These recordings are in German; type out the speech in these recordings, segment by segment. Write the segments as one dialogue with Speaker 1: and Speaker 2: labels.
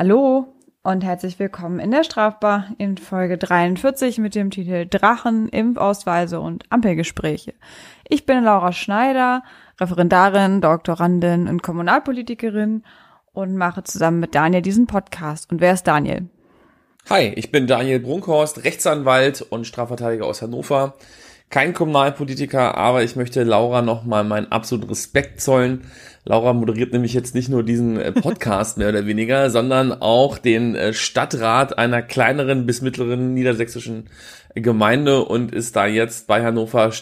Speaker 1: Hallo und herzlich willkommen in der Strafbar in Folge 43 mit dem Titel Drachen, Impfausweise und Ampelgespräche. Ich bin Laura Schneider, Referendarin, Doktorandin und Kommunalpolitikerin und mache zusammen mit Daniel diesen Podcast. Und wer ist Daniel?
Speaker 2: Hi, ich bin Daniel Brunkhorst, Rechtsanwalt und Strafverteidiger aus Hannover. Kein Kommunalpolitiker, aber ich möchte Laura nochmal meinen absoluten Respekt zollen. Laura moderiert nämlich jetzt nicht nur diesen Podcast mehr oder weniger, sondern auch den Stadtrat einer kleineren bis mittleren niedersächsischen Gemeinde und ist da jetzt bei Hannover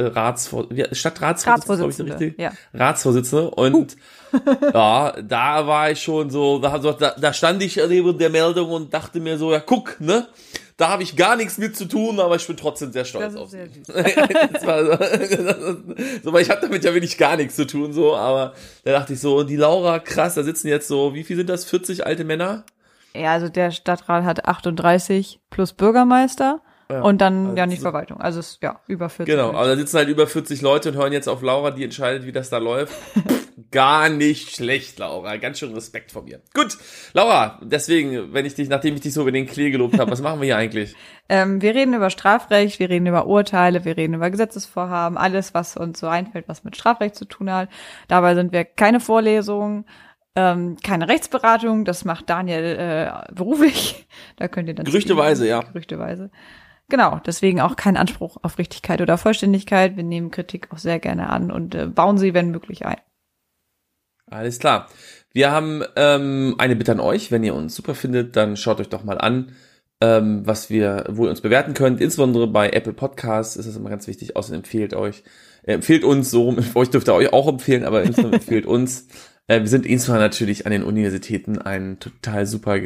Speaker 2: Stadtratsvorsitzende, glaube ich, so richtig? Ja. Ratsvorsitzende und ja, da war ich schon so, da stand ich neben der Meldung und dachte mir so, ja guck, ne? Da habe ich gar nichts mit zu tun, aber ich bin trotzdem sehr stolz auf sie. Das war so, weil ich habe damit ja wirklich gar nichts zu tun, so, aber da dachte ich so, und die Laura, krass, da sitzen jetzt so, wie viel sind das, 40 alte Männer?
Speaker 1: Ja, also der Stadtrat hat 38 plus Bürgermeister. Ja, und dann also ja nicht Verwaltung, also es ja über 40.
Speaker 2: Genau, aber da sitzen halt über 40 Leute und hören jetzt auf Laura, die entscheidet, wie das da läuft. Gar nicht schlecht, Laura, ganz schön Respekt von mir. Gut, Laura, deswegen, nachdem ich dich so über den Klee gelobt habe, was machen wir hier eigentlich?
Speaker 1: Wir reden über Strafrecht, wir reden über Urteile, wir reden über Gesetzesvorhaben, alles, was uns so einfällt, was mit Strafrecht zu tun hat. Dabei sind wir keine Vorlesungen, keine Rechtsberatung, das macht Daniel beruflich. Da könnt ihr dann
Speaker 2: Gerüchteweise, ja.
Speaker 1: Gerüchteweise. Genau, deswegen auch kein Anspruch auf Richtigkeit oder Vollständigkeit. Wir nehmen Kritik auch sehr gerne an und bauen sie, wenn möglich, ein.
Speaker 2: Alles klar. Wir haben eine Bitte an euch. Wenn ihr uns super findet, dann schaut euch doch mal an, wo ihr uns bewerten könnt. Insbesondere bei Apple Podcasts ist es immer ganz wichtig. Außerdem empfehlt uns, so euch dürft ihr euch auch empfehlen, aber insbesondere empfehlt uns. Wir sind insbesondere natürlich an den Universitäten ein total super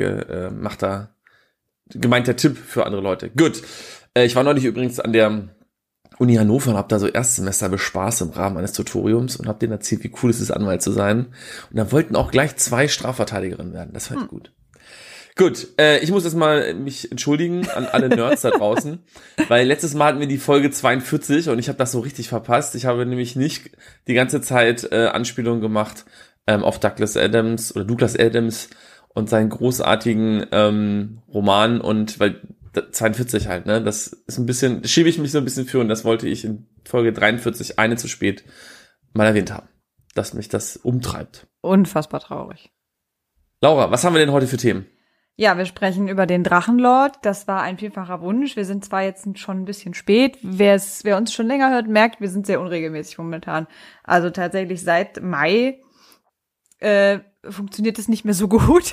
Speaker 2: gemeinter Tipp für andere Leute. Gut. Ich war neulich übrigens an der Uni Hannover und habe da so Erstsemester bespaßt im Rahmen eines Tutoriums und habe denen erzählt, wie cool es ist, Anwalt zu sein. Und da wollten auch gleich 2 Strafverteidigerinnen werden. Das fand ich gut. Gut, ich muss jetzt mal mich entschuldigen an alle Nerds da draußen, weil letztes Mal hatten wir die Folge 42 und ich habe das so richtig verpasst. Ich habe nämlich nicht die ganze Zeit Anspielungen gemacht auf Douglas Adams und seinen großartigen Roman und weil 42 halt, ne, das ist ein bisschen, schiebe ich mich so ein bisschen für und das wollte ich in Folge 43, eine zu spät, mal erwähnt haben, dass mich das umtreibt.
Speaker 1: Unfassbar traurig.
Speaker 2: Laura, was haben wir denn heute für Themen?
Speaker 1: Ja, wir sprechen über den Drachenlord. Das war ein vielfacher Wunsch. Wir sind zwar jetzt schon ein bisschen spät. Wer uns schon länger hört, merkt, wir sind sehr unregelmäßig momentan. Also tatsächlich seit Mai funktioniert es nicht mehr so gut.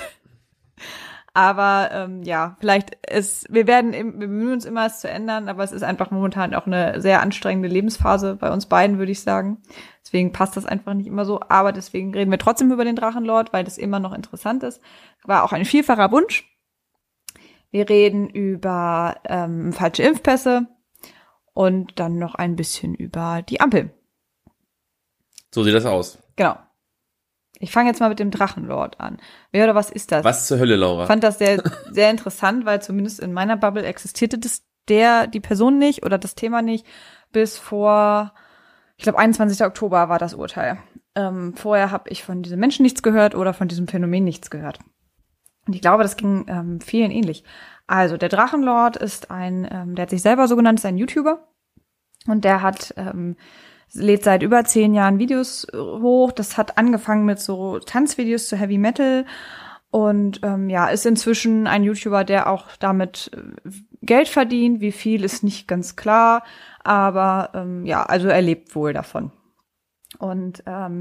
Speaker 1: Aber ja, wir bemühen uns immer, es zu ändern, aber es ist einfach momentan auch eine sehr anstrengende Lebensphase bei uns beiden, würde ich sagen. Deswegen passt das einfach nicht immer so. Aber deswegen reden wir trotzdem über den Drachenlord, weil das immer noch interessant ist. War auch ein vielfacher Wunsch. Wir reden über falsche Impfpässe und dann noch ein bisschen über die Ampel.
Speaker 2: So sieht das aus.
Speaker 1: Genau. Ich fange jetzt mal mit dem Drachenlord an. Wer oder was ist das?
Speaker 2: Was zur Hölle, Laura?
Speaker 1: Ich fand das sehr, sehr interessant, weil zumindest in meiner Bubble existierte die Person nicht oder das Thema nicht bis vor, ich glaube, 21. Oktober war das Urteil. Vorher habe ich von diesem Menschen nichts gehört oder von diesem Phänomen nichts gehört. Und ich glaube, das ging vielen ähnlich. Also der Drachenlord ist der hat sich selber so genannt, ist ein YouTuber und der lädt seit über 10 Jahren Videos hoch. Das hat angefangen mit so Tanzvideos zu Heavy Metal und ist inzwischen ein YouTuber, der auch damit Geld verdient. Wie viel ist nicht ganz klar, aber also er lebt wohl davon. Und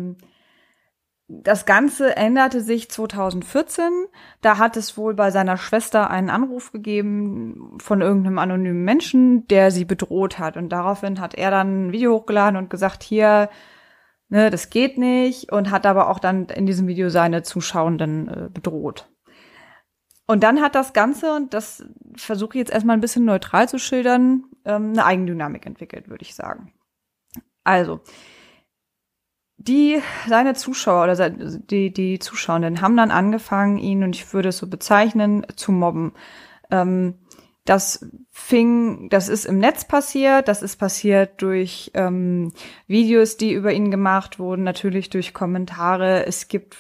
Speaker 1: das Ganze änderte sich 2014. Da hat es wohl bei seiner Schwester einen Anruf gegeben von irgendeinem anonymen Menschen, der sie bedroht hat. Und daraufhin hat er dann ein Video hochgeladen und gesagt, hier, ne, das geht nicht. Und hat aber auch dann in diesem Video seine Zuschauenden bedroht. Und dann hat das Ganze, und das versuche ich jetzt erstmal ein bisschen neutral zu schildern, eine Eigendynamik entwickelt, würde ich sagen. Also, seine Zuschauer oder die Zuschauenden haben dann angefangen, ihn, und ich würde es so bezeichnen, zu mobben. das ist im Netz passiert, das ist passiert durch Videos, die über ihn gemacht wurden, natürlich durch Kommentare. Es gibt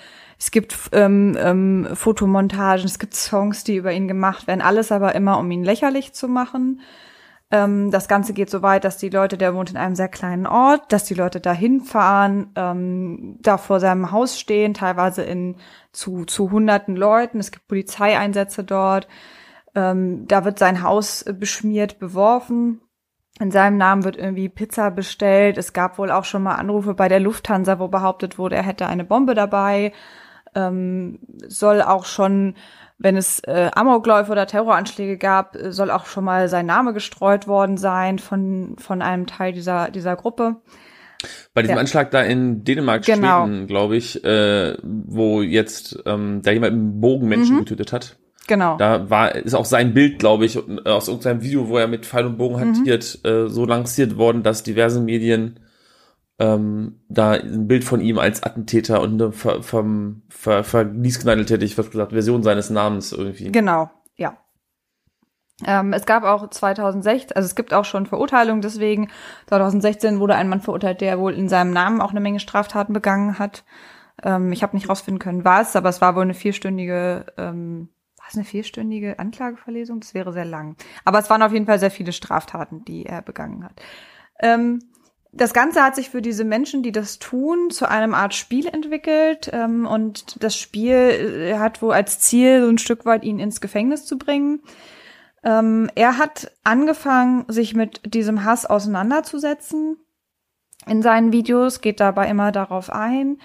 Speaker 1: Fotomontagen, es gibt Songs, die über ihn gemacht werden, alles aber immer, um ihn lächerlich zu machen. Das Ganze geht so weit, dass der wohnt in einem sehr kleinen Ort, dass die Leute da hinfahren, da vor seinem Haus stehen, teilweise zu hunderten Leuten. Es gibt Polizeieinsätze dort. Da wird sein Haus beschmiert, beworfen. In seinem Namen wird irgendwie Pizza bestellt. Es gab wohl auch schon mal Anrufe bei der Lufthansa, wo behauptet wurde, er hätte eine Bombe dabei. Soll auch schon, wenn es Amokläufe oder Terroranschläge gab, soll auch schon mal sein Name gestreut worden sein von einem Teil dieser Gruppe.
Speaker 2: Bei diesem Anschlag da in Dänemark,
Speaker 1: genau.
Speaker 2: Schweden, glaube ich, wo jetzt da jemand im Bogen Menschen getötet hat.
Speaker 1: Genau.
Speaker 2: Da ist auch sein Bild, glaube ich, aus irgendeinem Video, wo er mit Pfeil und Bogen hantiert, so lanciert worden, dass diverse Medien da ein Bild von ihm als Attentäter und eine vergießknallt, hätte ich fast gesagt, Version seines Namens irgendwie.
Speaker 1: Genau, ja. Es gab auch 2016, also es gibt auch schon Verurteilungen deswegen. 2016 wurde ein Mann verurteilt, der wohl in seinem Namen auch eine Menge Straftaten begangen hat. Ich habe nicht rausfinden können, was, aber es war wohl eine vierstündige Anklageverlesung? Das wäre sehr lang. Aber es waren auf jeden Fall sehr viele Straftaten, die er begangen hat. Das Ganze hat sich für diese Menschen, die das tun, zu einem Art Spiel entwickelt. Und das Spiel hat wohl als Ziel, so ein Stück weit ihn ins Gefängnis zu bringen. Er hat angefangen, sich mit diesem Hass auseinanderzusetzen in seinen Videos, geht dabei immer darauf ein,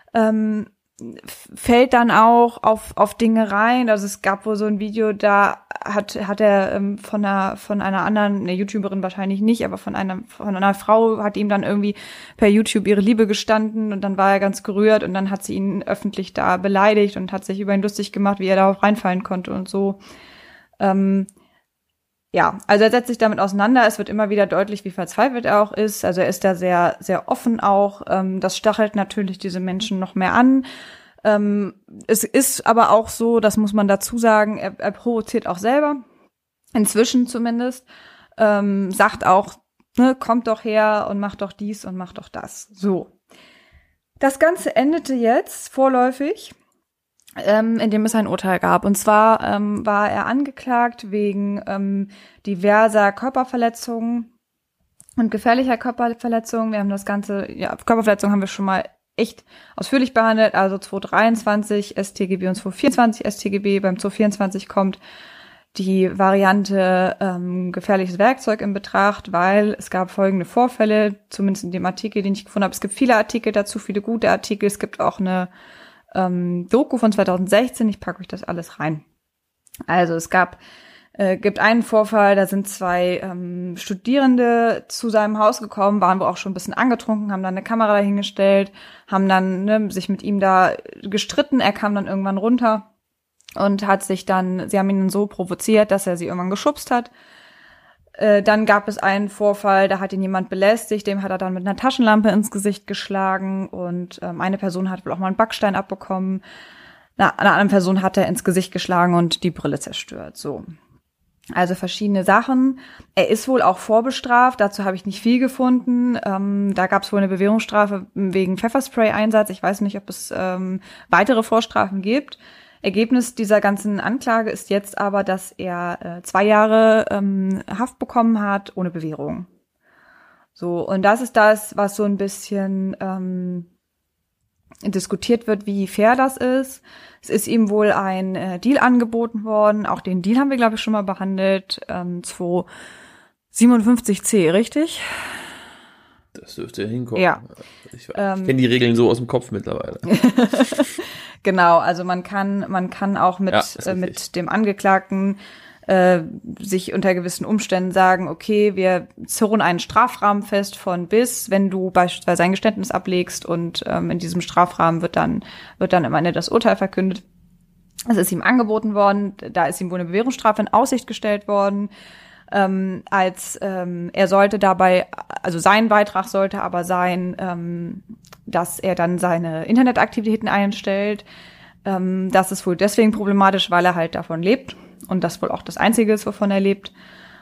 Speaker 1: fällt dann auch auf Dinge rein. Also es gab wohl so ein Video, da hat er von einer anderen, eine YouTuberin wahrscheinlich nicht, aber von einer Frau hat ihm dann irgendwie per YouTube ihre Liebe gestanden und dann war er ganz gerührt und dann hat sie ihn öffentlich da beleidigt und hat sich über ihn lustig gemacht, wie er darauf reinfallen konnte und so. Ja, also er setzt sich damit auseinander. Es wird immer wieder deutlich, wie verzweifelt er auch ist. Also er ist da sehr, sehr offen auch. Das stachelt natürlich diese Menschen noch mehr an. Es ist aber auch so, das muss man dazu sagen, er provoziert auch selber. Inzwischen zumindest. Sagt auch, ne, kommt doch her und macht doch dies und macht doch das. So. Das Ganze endete jetzt vorläufig, indem es ein Urteil gab. Und zwar war er angeklagt wegen diverser Körperverletzungen und gefährlicher Körperverletzungen. Wir haben das Ganze, Körperverletzungen haben wir schon mal echt ausführlich behandelt. Also 223 StGB und 224 StGB. Beim 224 kommt die Variante gefährliches Werkzeug in Betracht, weil es gab folgende Vorfälle, zumindest in dem Artikel, den ich gefunden habe. Es gibt viele Artikel dazu, viele gute Artikel. Es gibt auch eine Doku von 2016, ich packe euch das alles rein. Also es gibt einen Vorfall, da sind zwei Studierende zu seinem Haus gekommen, waren wohl auch schon ein bisschen angetrunken, haben dann eine Kamera dahingestellt, haben dann sich mit ihm da gestritten, er kam dann irgendwann runter und sie haben ihn dann so provoziert, dass er sie irgendwann geschubst hat. Dann gab es einen Vorfall, da hat ihn jemand belästigt, dem hat er dann mit einer Taschenlampe ins Gesicht geschlagen und eine Person hat wohl auch mal einen Backstein abbekommen. Einer anderen Person hat er ins Gesicht geschlagen und die Brille zerstört. So. Also verschiedene Sachen. Er ist wohl auch vorbestraft, dazu habe ich nicht viel gefunden. Da gab es wohl eine Bewährungsstrafe wegen Pfefferspray-Einsatz. Ich weiß nicht, ob es weitere Vorstrafen gibt. Ergebnis dieser ganzen Anklage ist jetzt aber, dass er 2 Jahre Haft bekommen hat, ohne Bewährung. So, und das ist das, was so ein bisschen diskutiert wird, wie fair das ist. Es ist ihm wohl ein Deal angeboten worden. Auch den Deal haben wir, glaube ich, schon mal behandelt. 257c, richtig?
Speaker 2: Das dürfte ja hinkommen.
Speaker 1: Ja.
Speaker 2: Ich kenne die Regeln so aus dem Kopf mittlerweile.
Speaker 1: Genau, also man kann auch mit dem Angeklagten sich unter gewissen Umständen sagen, okay, wir zurren einen Strafrahmen fest von bis, wenn du beispielsweise ein Geständnis ablegst und in diesem Strafrahmen wird dann am Ende das Urteil verkündet. Es ist ihm angeboten worden, da ist ihm wohl eine Bewährungsstrafe in Aussicht gestellt worden. Er sollte dabei, also sein Beitrag sollte aber sein, dass er dann seine Internetaktivitäten einstellt. Das ist wohl deswegen problematisch, weil er halt davon lebt und das wohl auch das Einzige ist, wovon er lebt.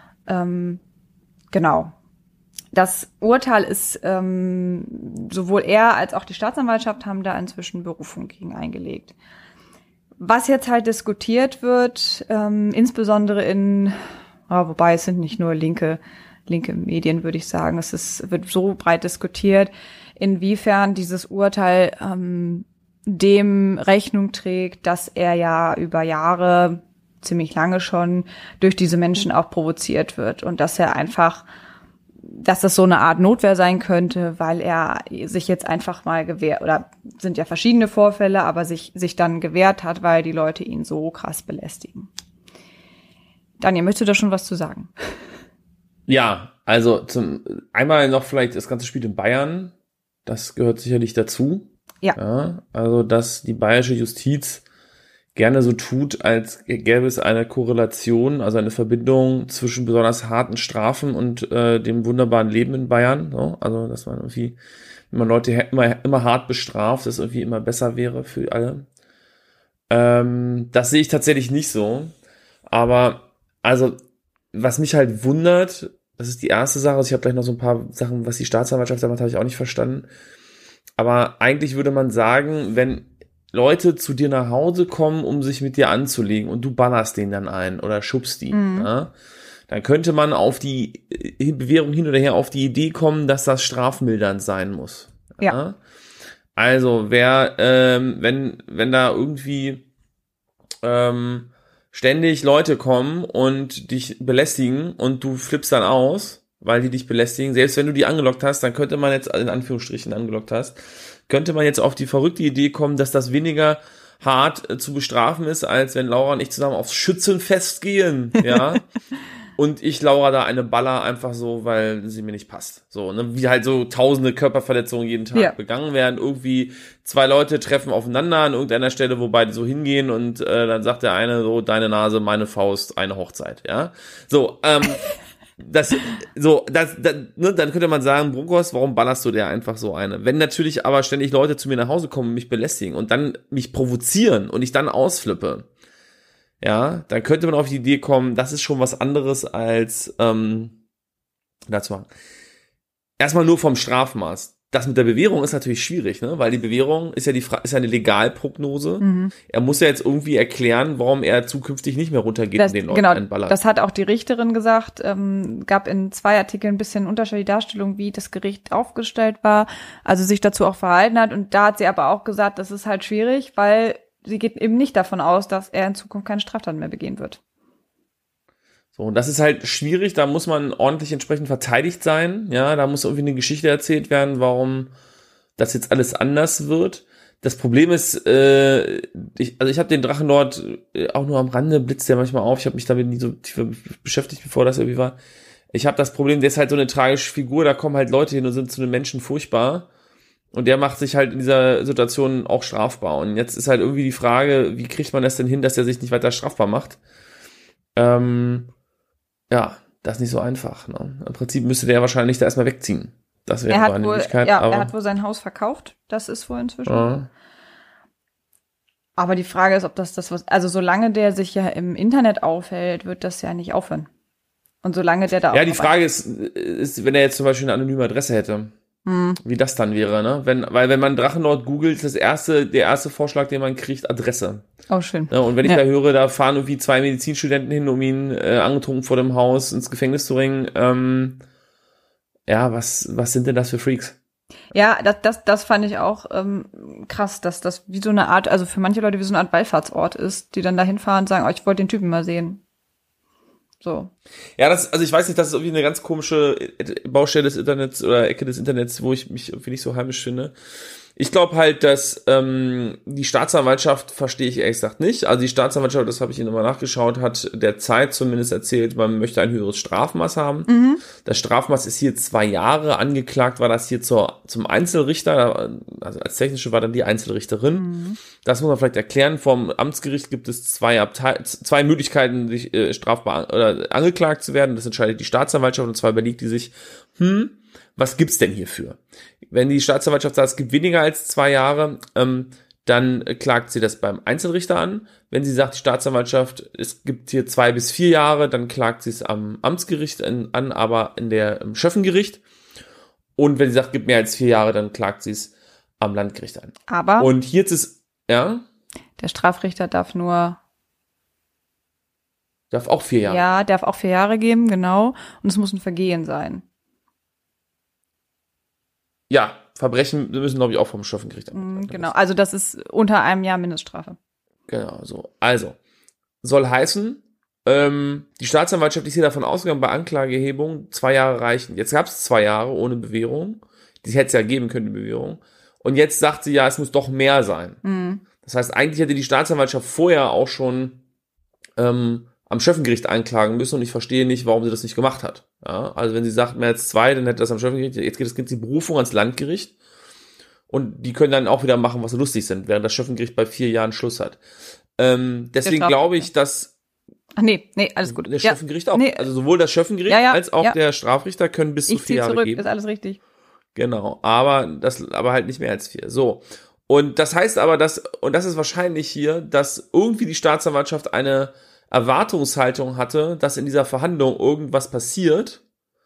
Speaker 1: Genau. Das Urteil ist, sowohl er als auch die Staatsanwaltschaft haben da inzwischen Berufung gegen eingelegt. Was jetzt halt diskutiert wird, insbesondere wobei es sind nicht nur linke Medien, würde ich sagen, wird so breit diskutiert, inwiefern dieses Urteil dem Rechnung trägt, dass er ja über Jahre, ziemlich lange schon, durch diese Menschen auch provoziert wird und dass das so eine Art Notwehr sein könnte, weil er sich jetzt einfach mal gewehrt, oder sind ja verschiedene Vorfälle, aber sich dann gewehrt hat, weil die Leute ihn so krass belästigen. Daniel, möchtest du da schon was zu sagen?
Speaker 2: Ja, also einmal noch vielleicht das ganze Spiel in Bayern, das gehört sicherlich dazu. Ja, also dass die bayerische Justiz gerne so tut, als gäbe es eine Korrelation, also eine Verbindung zwischen besonders harten Strafen und dem wunderbaren Leben in Bayern. So. Also dass man irgendwie, wenn man Leute immer hart bestraft, das irgendwie immer besser wäre für alle. Das sehe ich tatsächlich nicht so. Aber also was mich halt wundert, das ist die erste Sache, also ich habe gleich noch so ein paar Sachen, was die Staatsanwaltschaft damit habe ich auch nicht verstanden. Aber eigentlich würde man sagen, wenn Leute zu dir nach Hause kommen, um sich mit dir anzulegen und du ballerst den dann ein oder schubst die, ja, dann könnte man auf die Bewährung hin oder her auf die Idee kommen, dass das strafmildernd sein muss. Ja. Also wenn da irgendwie ständig Leute kommen und dich belästigen und du flippst dann aus, weil die dich belästigen, selbst wenn du die angelockt hast, dann könnte man jetzt, in Anführungsstrichen angelockt hast, könnte man jetzt auf die verrückte Idee kommen, dass das weniger hart zu bestrafen ist, als wenn Laura und ich zusammen aufs Schützenfest gehen, ja, und ich Laura da eine baller einfach so, weil sie mir nicht passt. So, ne, wie halt so tausende Körperverletzungen jeden Tag begangen werden. Irgendwie 2 Leute treffen aufeinander an irgendeiner Stelle, wo beide so hingehen und dann sagt der eine so, deine Nase, meine Faust, eine Hochzeit, ja. So, dann könnte man sagen, Brokos, warum ballerst du der einfach so eine? Wenn natürlich aber ständig Leute zu mir nach Hause kommen und mich belästigen und dann mich provozieren und ich dann ausflippe, ja, dann könnte man auf die Idee kommen, das ist schon was anderes als dazu machen. Erstmal nur vom Strafmaß. Das mit der Bewährung ist natürlich schwierig, ne? Weil die Bewährung ist ja ist ja eine Legalprognose. Er muss ja jetzt irgendwie erklären, warum er zukünftig nicht mehr runtergeht und den Leuten einballert.
Speaker 1: Das hat auch die Richterin gesagt. Gab in 2 Artikeln ein bisschen unterschiedliche Darstellung, wie das Gericht aufgestellt war, also sich dazu auch verhalten hat. Und da hat sie aber auch gesagt, das ist halt schwierig, weil sie geht eben nicht davon aus, dass er in Zukunft keine Straftaten mehr begehen wird.
Speaker 2: So, und das ist halt schwierig, da muss man ordentlich entsprechend verteidigt sein, ja, da muss irgendwie eine Geschichte erzählt werden, warum das jetzt alles anders wird. Das Problem ist, ich habe den Drachenlord auch nur am Rande, blitzt der manchmal auf, ich habe mich damit nie so tief beschäftigt, bevor das irgendwie war. Ich habe das Problem, der ist halt so eine tragische Figur, da kommen halt Leute hin und sind zu einem Menschen furchtbar und der macht sich halt in dieser Situation auch strafbar. Und jetzt ist halt irgendwie die Frage, wie kriegt man das denn hin, dass er sich nicht weiter strafbar macht? Ja, das ist nicht so einfach. Ne? Im Prinzip müsste der wahrscheinlich da erstmal wegziehen. Das wäre eine Möglichkeit.
Speaker 1: Ja, er hat wohl sein Haus verkauft. Das ist wohl inzwischen. Aber die Frage ist, ob das was, also solange der sich ja im Internet aufhält, wird das ja nicht aufhören. Und solange der da auch.
Speaker 2: Ja, die Frage ist, wenn er jetzt zum Beispiel eine anonyme Adresse hätte, wie das dann wäre, ne? Weil wenn man Drachenlord googelt, ist der erste Vorschlag, den man kriegt, Adresse.
Speaker 1: Oh, schön.
Speaker 2: Ja, und wenn ich da höre, da fahren irgendwie 2 Medizinstudenten hin, um ihn angetrunken vor dem Haus ins Gefängnis zu bringen, ja, was sind denn das für Freaks?
Speaker 1: Ja, das fand ich auch krass, dass das wie so eine Art, also für manche Leute wie so eine Art Wallfahrtsort ist, die dann da hinfahren und sagen, oh, ich wollte den Typen mal sehen. So.
Speaker 2: Ja, also ich weiß nicht, das ist irgendwie eine ganz komische Baustelle des Internets oder Ecke des Internets, wo ich mich irgendwie nicht so heimisch finde. Ich glaube halt, dass die Staatsanwaltschaft, verstehe ich ehrlich gesagt nicht. Also die Staatsanwaltschaft, das habe ich Ihnen nochmal nachgeschaut, hat der Zeit zumindest erzählt, man möchte ein höheres Strafmaß haben. Das Strafmaß ist hier 2 Jahre, angeklagt war das hier zum Einzelrichter, also als technische war dann die Einzelrichterin. Das muss man vielleicht erklären. Vom Amtsgericht gibt es 2 Möglichkeiten, sich strafbar oder angeklagt zu werden. Das entscheidet die Staatsanwaltschaft und zwar überlegt die sich, was gibt's denn hierfür? Wenn die Staatsanwaltschaft sagt, es gibt weniger als 2 Jahre, dann dann klagt sie das beim Einzelrichter an. Wenn sie sagt, die Staatsanwaltschaft, es gibt hier 2 bis 4 Jahre, dann klagt sie es am Amtsgericht an, aber im Schöffengericht. Und wenn sie sagt, gibt mehr als 4 Jahre, dann klagt sie es am Landgericht an.
Speaker 1: Aber
Speaker 2: und hier ist es, ja,
Speaker 1: der Strafrichter darf
Speaker 2: auch 4 Jahre.
Speaker 1: Ja, darf auch 4 Jahre geben, genau. Und es muss ein Vergehen sein.
Speaker 2: Ja, Verbrechen müssen, glaube ich, auch vom Schöffengericht
Speaker 1: Genau, also das ist unter einem Jahr Mindeststrafe.
Speaker 2: Genau, so. Also, soll heißen, die Staatsanwaltschaft ist hier davon ausgegangen, bei Anklageerhebung 2 Jahre reichen. Jetzt gab es 2 Jahre ohne Bewährung. Die hätte es ja geben können, die Bewährung. Und jetzt sagt sie ja, es muss doch mehr sein.
Speaker 1: Mhm.
Speaker 2: Das heißt, eigentlich hätte die Staatsanwaltschaft vorher auch schon am Schöffengericht einklagen müssen und ich verstehe nicht, warum sie das nicht gemacht hat. Ja, also wenn sie sagt, mehr als 2, dann hätte das am Schöffengericht, jetzt gibt es die Berufung ans Landgericht und die können dann auch wieder machen, was sie lustig sind, während das Schöffengericht bei 4 Jahren Schluss hat. Deswegen glaube ich, dass
Speaker 1: Ach nee, alles gut.
Speaker 2: Der Schöffengericht auch.
Speaker 1: Nee.
Speaker 2: Also sowohl das Schöffengericht als auch der Strafrichter können bis zu 4 Jahre
Speaker 1: zurück,
Speaker 2: geben.
Speaker 1: ist alles richtig.
Speaker 2: Genau, aber halt nicht mehr als 4. So. Und das heißt aber, und das ist wahrscheinlich hier, dass irgendwie die Staatsanwaltschaft eine Erwartungshaltung hatte, dass in dieser Verhandlung irgendwas passiert,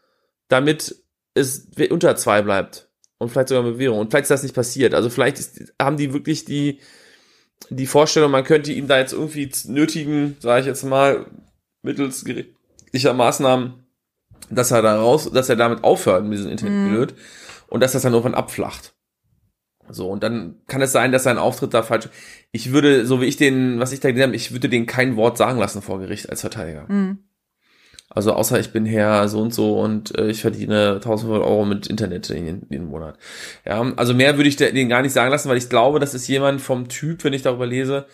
Speaker 2: damit es unter 2 bleibt. Und vielleicht sogar eine Bewährung. Und vielleicht ist das nicht passiert. Also vielleicht haben die wirklich die Vorstellung, man könnte ihm da jetzt irgendwie nötigen, sage ich jetzt mal, mittels gerichtlicher Maßnahmen, dass er damit aufhört mit diesem Internetblöd und dass das dann irgendwann abflacht. So, und dann kann es sein, dass sein Auftritt da falsch. Ich würde, so wie was ich da gesehen habe, ich würde denen kein Wort sagen lassen vor Gericht als Verteidiger.
Speaker 1: Mhm.
Speaker 2: Also außer ich bin Herr so und ich verdiene 1.500 Euro mit Internet jeden Monat. Ja, also mehr würde ich denen gar nicht sagen lassen, weil ich glaube, das ist jemand vom Typ, wenn ich darüber lese,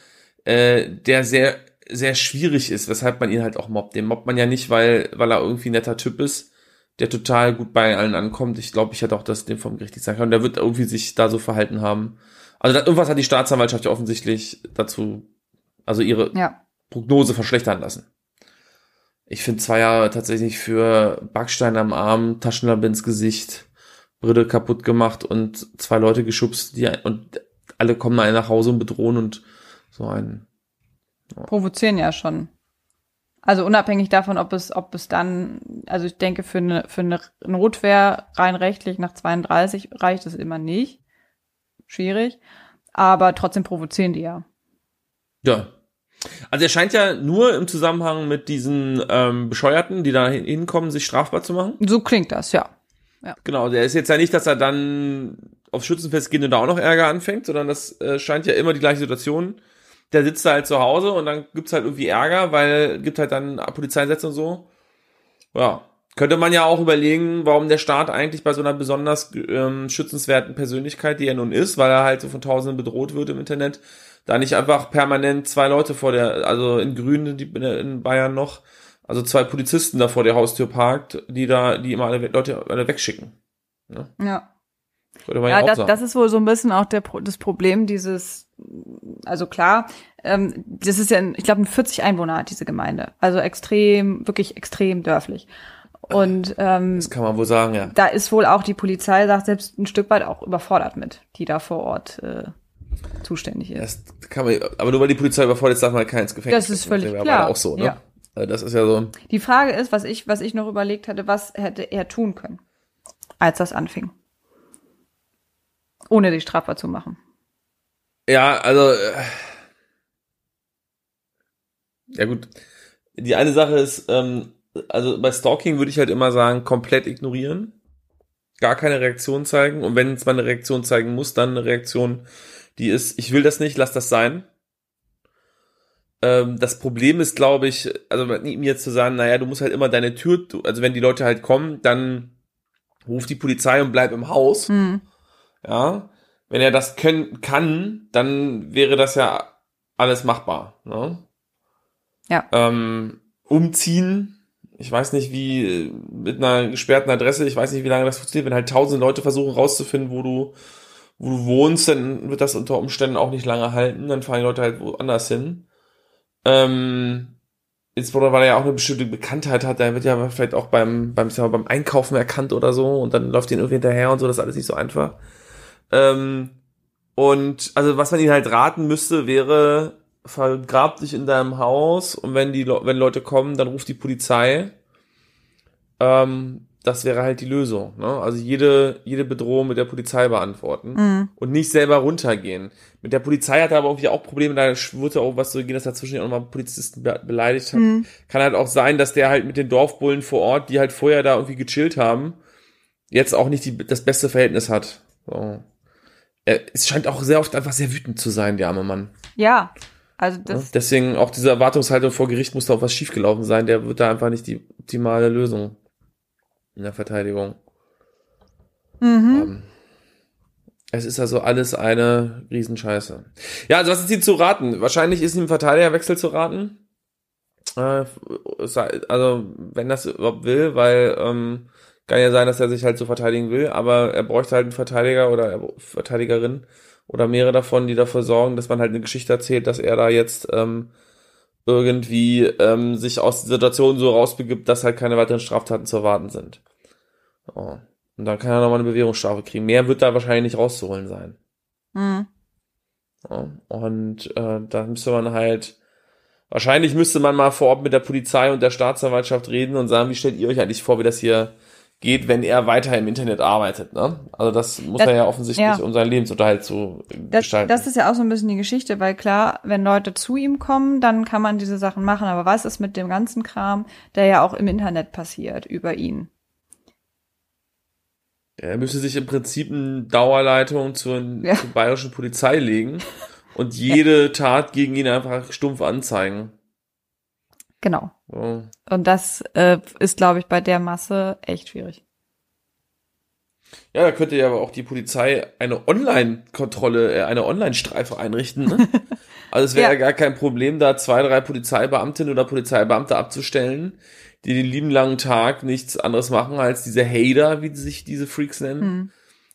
Speaker 2: der sehr, sehr schwierig ist, weshalb man ihn halt auch mobbt. Den mobbt man ja nicht, weil er irgendwie ein netter Typ ist, der total gut bei allen ankommt. Ich glaube, ich hätte auch das dem vom Gericht nicht sagen können. Und der wird irgendwie sich da so verhalten haben. Also irgendwas hat die Staatsanwaltschaft ja offensichtlich dazu, also ihre Prognose verschlechtern lassen. Ich finde 2 Jahre tatsächlich für Backstein am Arm, Taschenlampe ins Gesicht, Brille kaputt gemacht und 2 Leute geschubst, und alle kommen mal nach Hause und bedrohen und so ein.
Speaker 1: Ja. Provozieren ja schon. Also unabhängig davon, ob es dann, also ich denke, für eine Notwehr rein rechtlich nach 32 reicht es immer nicht. Schwierig. Aber trotzdem provozieren die ja.
Speaker 2: Ja. Also er scheint ja nur im Zusammenhang mit diesen Bescheuerten, die da hinkommen, sich strafbar zu machen.
Speaker 1: So klingt das, ja.
Speaker 2: Genau, der ist jetzt ja nicht, dass er dann aufs Schützenfest geht und da auch noch Ärger anfängt, sondern das scheint ja immer die gleiche Situation. Der sitzt da halt zu Hause und dann gibt's halt irgendwie Ärger, weil gibt halt dann Polizeieinsätze und so. Ja, könnte man ja auch überlegen, warum der Staat eigentlich bei so einer besonders schützenswerten Persönlichkeit, die er nun ist, weil er halt so von Tausenden bedroht wird im Internet, da nicht einfach permanent 2 Leute also in Grün, in Bayern noch, also 2 Polizisten da vor der Haustür parkt, die immer alle Leute wegschicken.
Speaker 1: Ja.
Speaker 2: Ja,
Speaker 1: das ist wohl so ein bisschen auch das Problem also klar, das ist ja, ich glaube, 40 Einwohner hat diese Gemeinde. Also wirklich extrem dörflich. Und
Speaker 2: das kann man wohl sagen, ja.
Speaker 1: Da ist wohl auch die Polizei, sagt selbst ein Stück weit auch überfordert mit, die da vor Ort zuständig ist.
Speaker 2: Das kann man, aber nur weil die Polizei überfordert ist, darf man halt keinen ins Gefängnis.
Speaker 1: Das ist völlig klar.
Speaker 2: Auch so, ne?
Speaker 1: Ja.
Speaker 2: Also das ist ja so.
Speaker 1: Die Frage ist, was ich noch überlegt hatte, was hätte er tun können, als das anfing? Ohne dich strafbar zu machen.
Speaker 2: Ja, also ja gut. Die eine Sache ist, also bei Stalking würde ich halt immer sagen, komplett ignorieren. Gar keine Reaktion zeigen. Und wenn es mal eine Reaktion zeigen muss, dann eine Reaktion, die ist, ich will das nicht, lass das sein. Das Problem ist, glaube ich, also ihm jetzt zu sagen, naja, du musst halt immer deine Tür, also wenn die Leute halt kommen, dann ruf die Polizei und bleib im Haus.
Speaker 1: Mhm.
Speaker 2: Ja, wenn er das kann, dann wäre das ja alles machbar. Ne?
Speaker 1: Ja.
Speaker 2: Umziehen, ich weiß nicht wie, mit einer gesperrten Adresse, ich weiß nicht, wie lange das funktioniert, wenn halt 1000 Leute versuchen rauszufinden, wo du wohnst, dann wird das unter Umständen auch nicht lange halten, dann fahren die Leute halt woanders hin. Insbesondere weil er ja auch eine bestimmte Bekanntheit hat, der wird ja vielleicht auch beim Einkaufen erkannt oder so und dann läuft ihn irgendwie hinterher und so, das ist alles nicht so einfach. Und Und also was man ihnen halt raten müsste, wäre, vergrab dich in deinem Haus und wenn Leute kommen, dann ruft die Polizei. Das wäre halt die Lösung. Ne? Also jede Bedrohung mit der Polizei beantworten und nicht selber runtergehen. Mit der Polizei hat er aber irgendwie auch Probleme, da wurde auch was so gehen, dass dazwischen auch mal Polizisten beleidigt hat. Kann halt auch sein, dass der halt mit den Dorfbullen vor Ort, die halt vorher da irgendwie gechillt haben, jetzt auch nicht das beste Verhältnis hat. So. Es scheint auch sehr oft einfach sehr wütend zu sein, der arme Mann.
Speaker 1: Ja, also das...
Speaker 2: Ja, deswegen auch diese Erwartungshaltung vor Gericht muss da auch was schiefgelaufen sein. Der wird da einfach nicht die optimale Lösung in der Verteidigung. Es ist also alles eine Riesenscheiße. Ja, also was ist ihm zu raten? Wahrscheinlich ist ihm Verteidigerwechsel zu raten. Also wenn das überhaupt will, weil kann ja sein, dass er sich halt so verteidigen will, aber er bräuchte halt einen Verteidiger oder Verteidigerin oder mehrere davon, die dafür sorgen, dass man halt eine Geschichte erzählt, dass er da jetzt irgendwie sich aus der Situation so rausbegibt, dass halt keine weiteren Straftaten zu erwarten sind. Oh. Und dann kann er nochmal eine Bewährungsstrafe kriegen. Mehr wird da wahrscheinlich nicht rauszuholen sein. Oh. Und da müsste man halt, wahrscheinlich müsste man mal vor Ort mit der Polizei und der Staatsanwaltschaft reden und sagen, wie stellt ihr euch eigentlich vor, wie das hier geht, wenn er weiter im Internet arbeitet, ne? Also das muss er ja offensichtlich, um seinen Lebensunterhalt zu gestalten.
Speaker 1: Das ist ja auch so ein bisschen die Geschichte, weil klar, wenn Leute zu ihm kommen, dann kann man diese Sachen machen, aber was ist mit dem ganzen Kram, der ja auch im Internet passiert, über ihn?
Speaker 2: Er müsste sich im Prinzip eine Dauerleitung zur bayerischen Polizei legen und jede Tat gegen ihn einfach stumpf anzeigen.
Speaker 1: Genau.
Speaker 2: Oh.
Speaker 1: Und das ist, glaube ich, bei der Masse echt schwierig.
Speaker 2: Ja, da könnte ja aber auch die Polizei eine Online-Kontrolle, eine Online-Streife einrichten. Ne? Also es wäre ja gar kein Problem, da 2, 3 Polizeibeamtinnen oder Polizeibeamte abzustellen, die den lieben langen Tag nichts anderes machen, als diese Hater, wie sich diese Freaks nennen,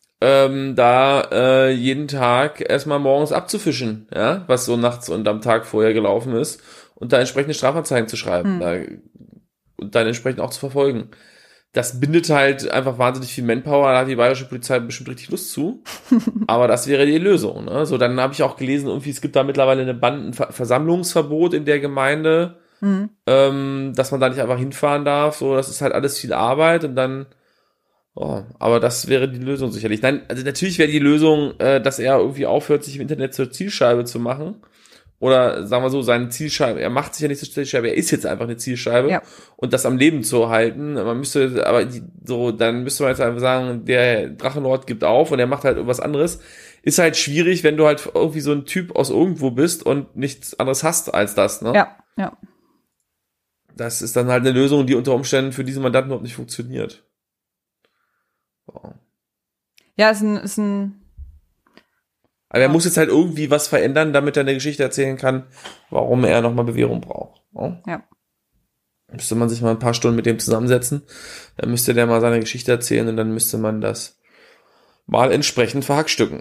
Speaker 2: jeden Tag erstmal morgens abzufischen, ja, was so nachts und am Tag vorher gelaufen ist und da entsprechende Strafanzeigen zu schreiben und dann entsprechend auch zu verfolgen. Das bindet halt einfach wahnsinnig viel Manpower, da hat die bayerische Polizei bestimmt richtig Lust zu, aber das wäre die Lösung. Ne? So, dann habe ich auch gelesen, irgendwie es gibt da mittlerweile ein Bandenversammlungsverbot in der Gemeinde, dass man da nicht einfach hinfahren darf, so, das ist halt alles viel Arbeit und dann, aber das wäre die Lösung sicherlich. Nein, also natürlich wäre die Lösung, dass er irgendwie aufhört, sich im Internet zur Zielscheibe zu machen. Oder sagen wir so, seine Zielscheibe, er macht sich ja nicht zur Zielscheibe, er ist jetzt einfach eine Zielscheibe und das am Leben zu halten. Man müsste, dann müsste man jetzt einfach sagen, der Drachenlord gibt auf und er macht halt irgendwas anderes. Ist halt schwierig, wenn du halt irgendwie so ein Typ aus irgendwo bist und nichts anderes hast als das, ne?
Speaker 1: Ja.
Speaker 2: Das ist dann halt eine Lösung, die unter Umständen für diesen Mandanten überhaupt nicht funktioniert. So.
Speaker 1: Ja, ist ein
Speaker 2: Aber er muss jetzt halt irgendwie was verändern, damit er eine Geschichte erzählen kann, warum er nochmal Bewährung braucht.
Speaker 1: Ja.
Speaker 2: Müsste man sich mal ein paar Stunden mit dem zusammensetzen, dann müsste der mal seine Geschichte erzählen und dann müsste man das mal entsprechend verhackstücken.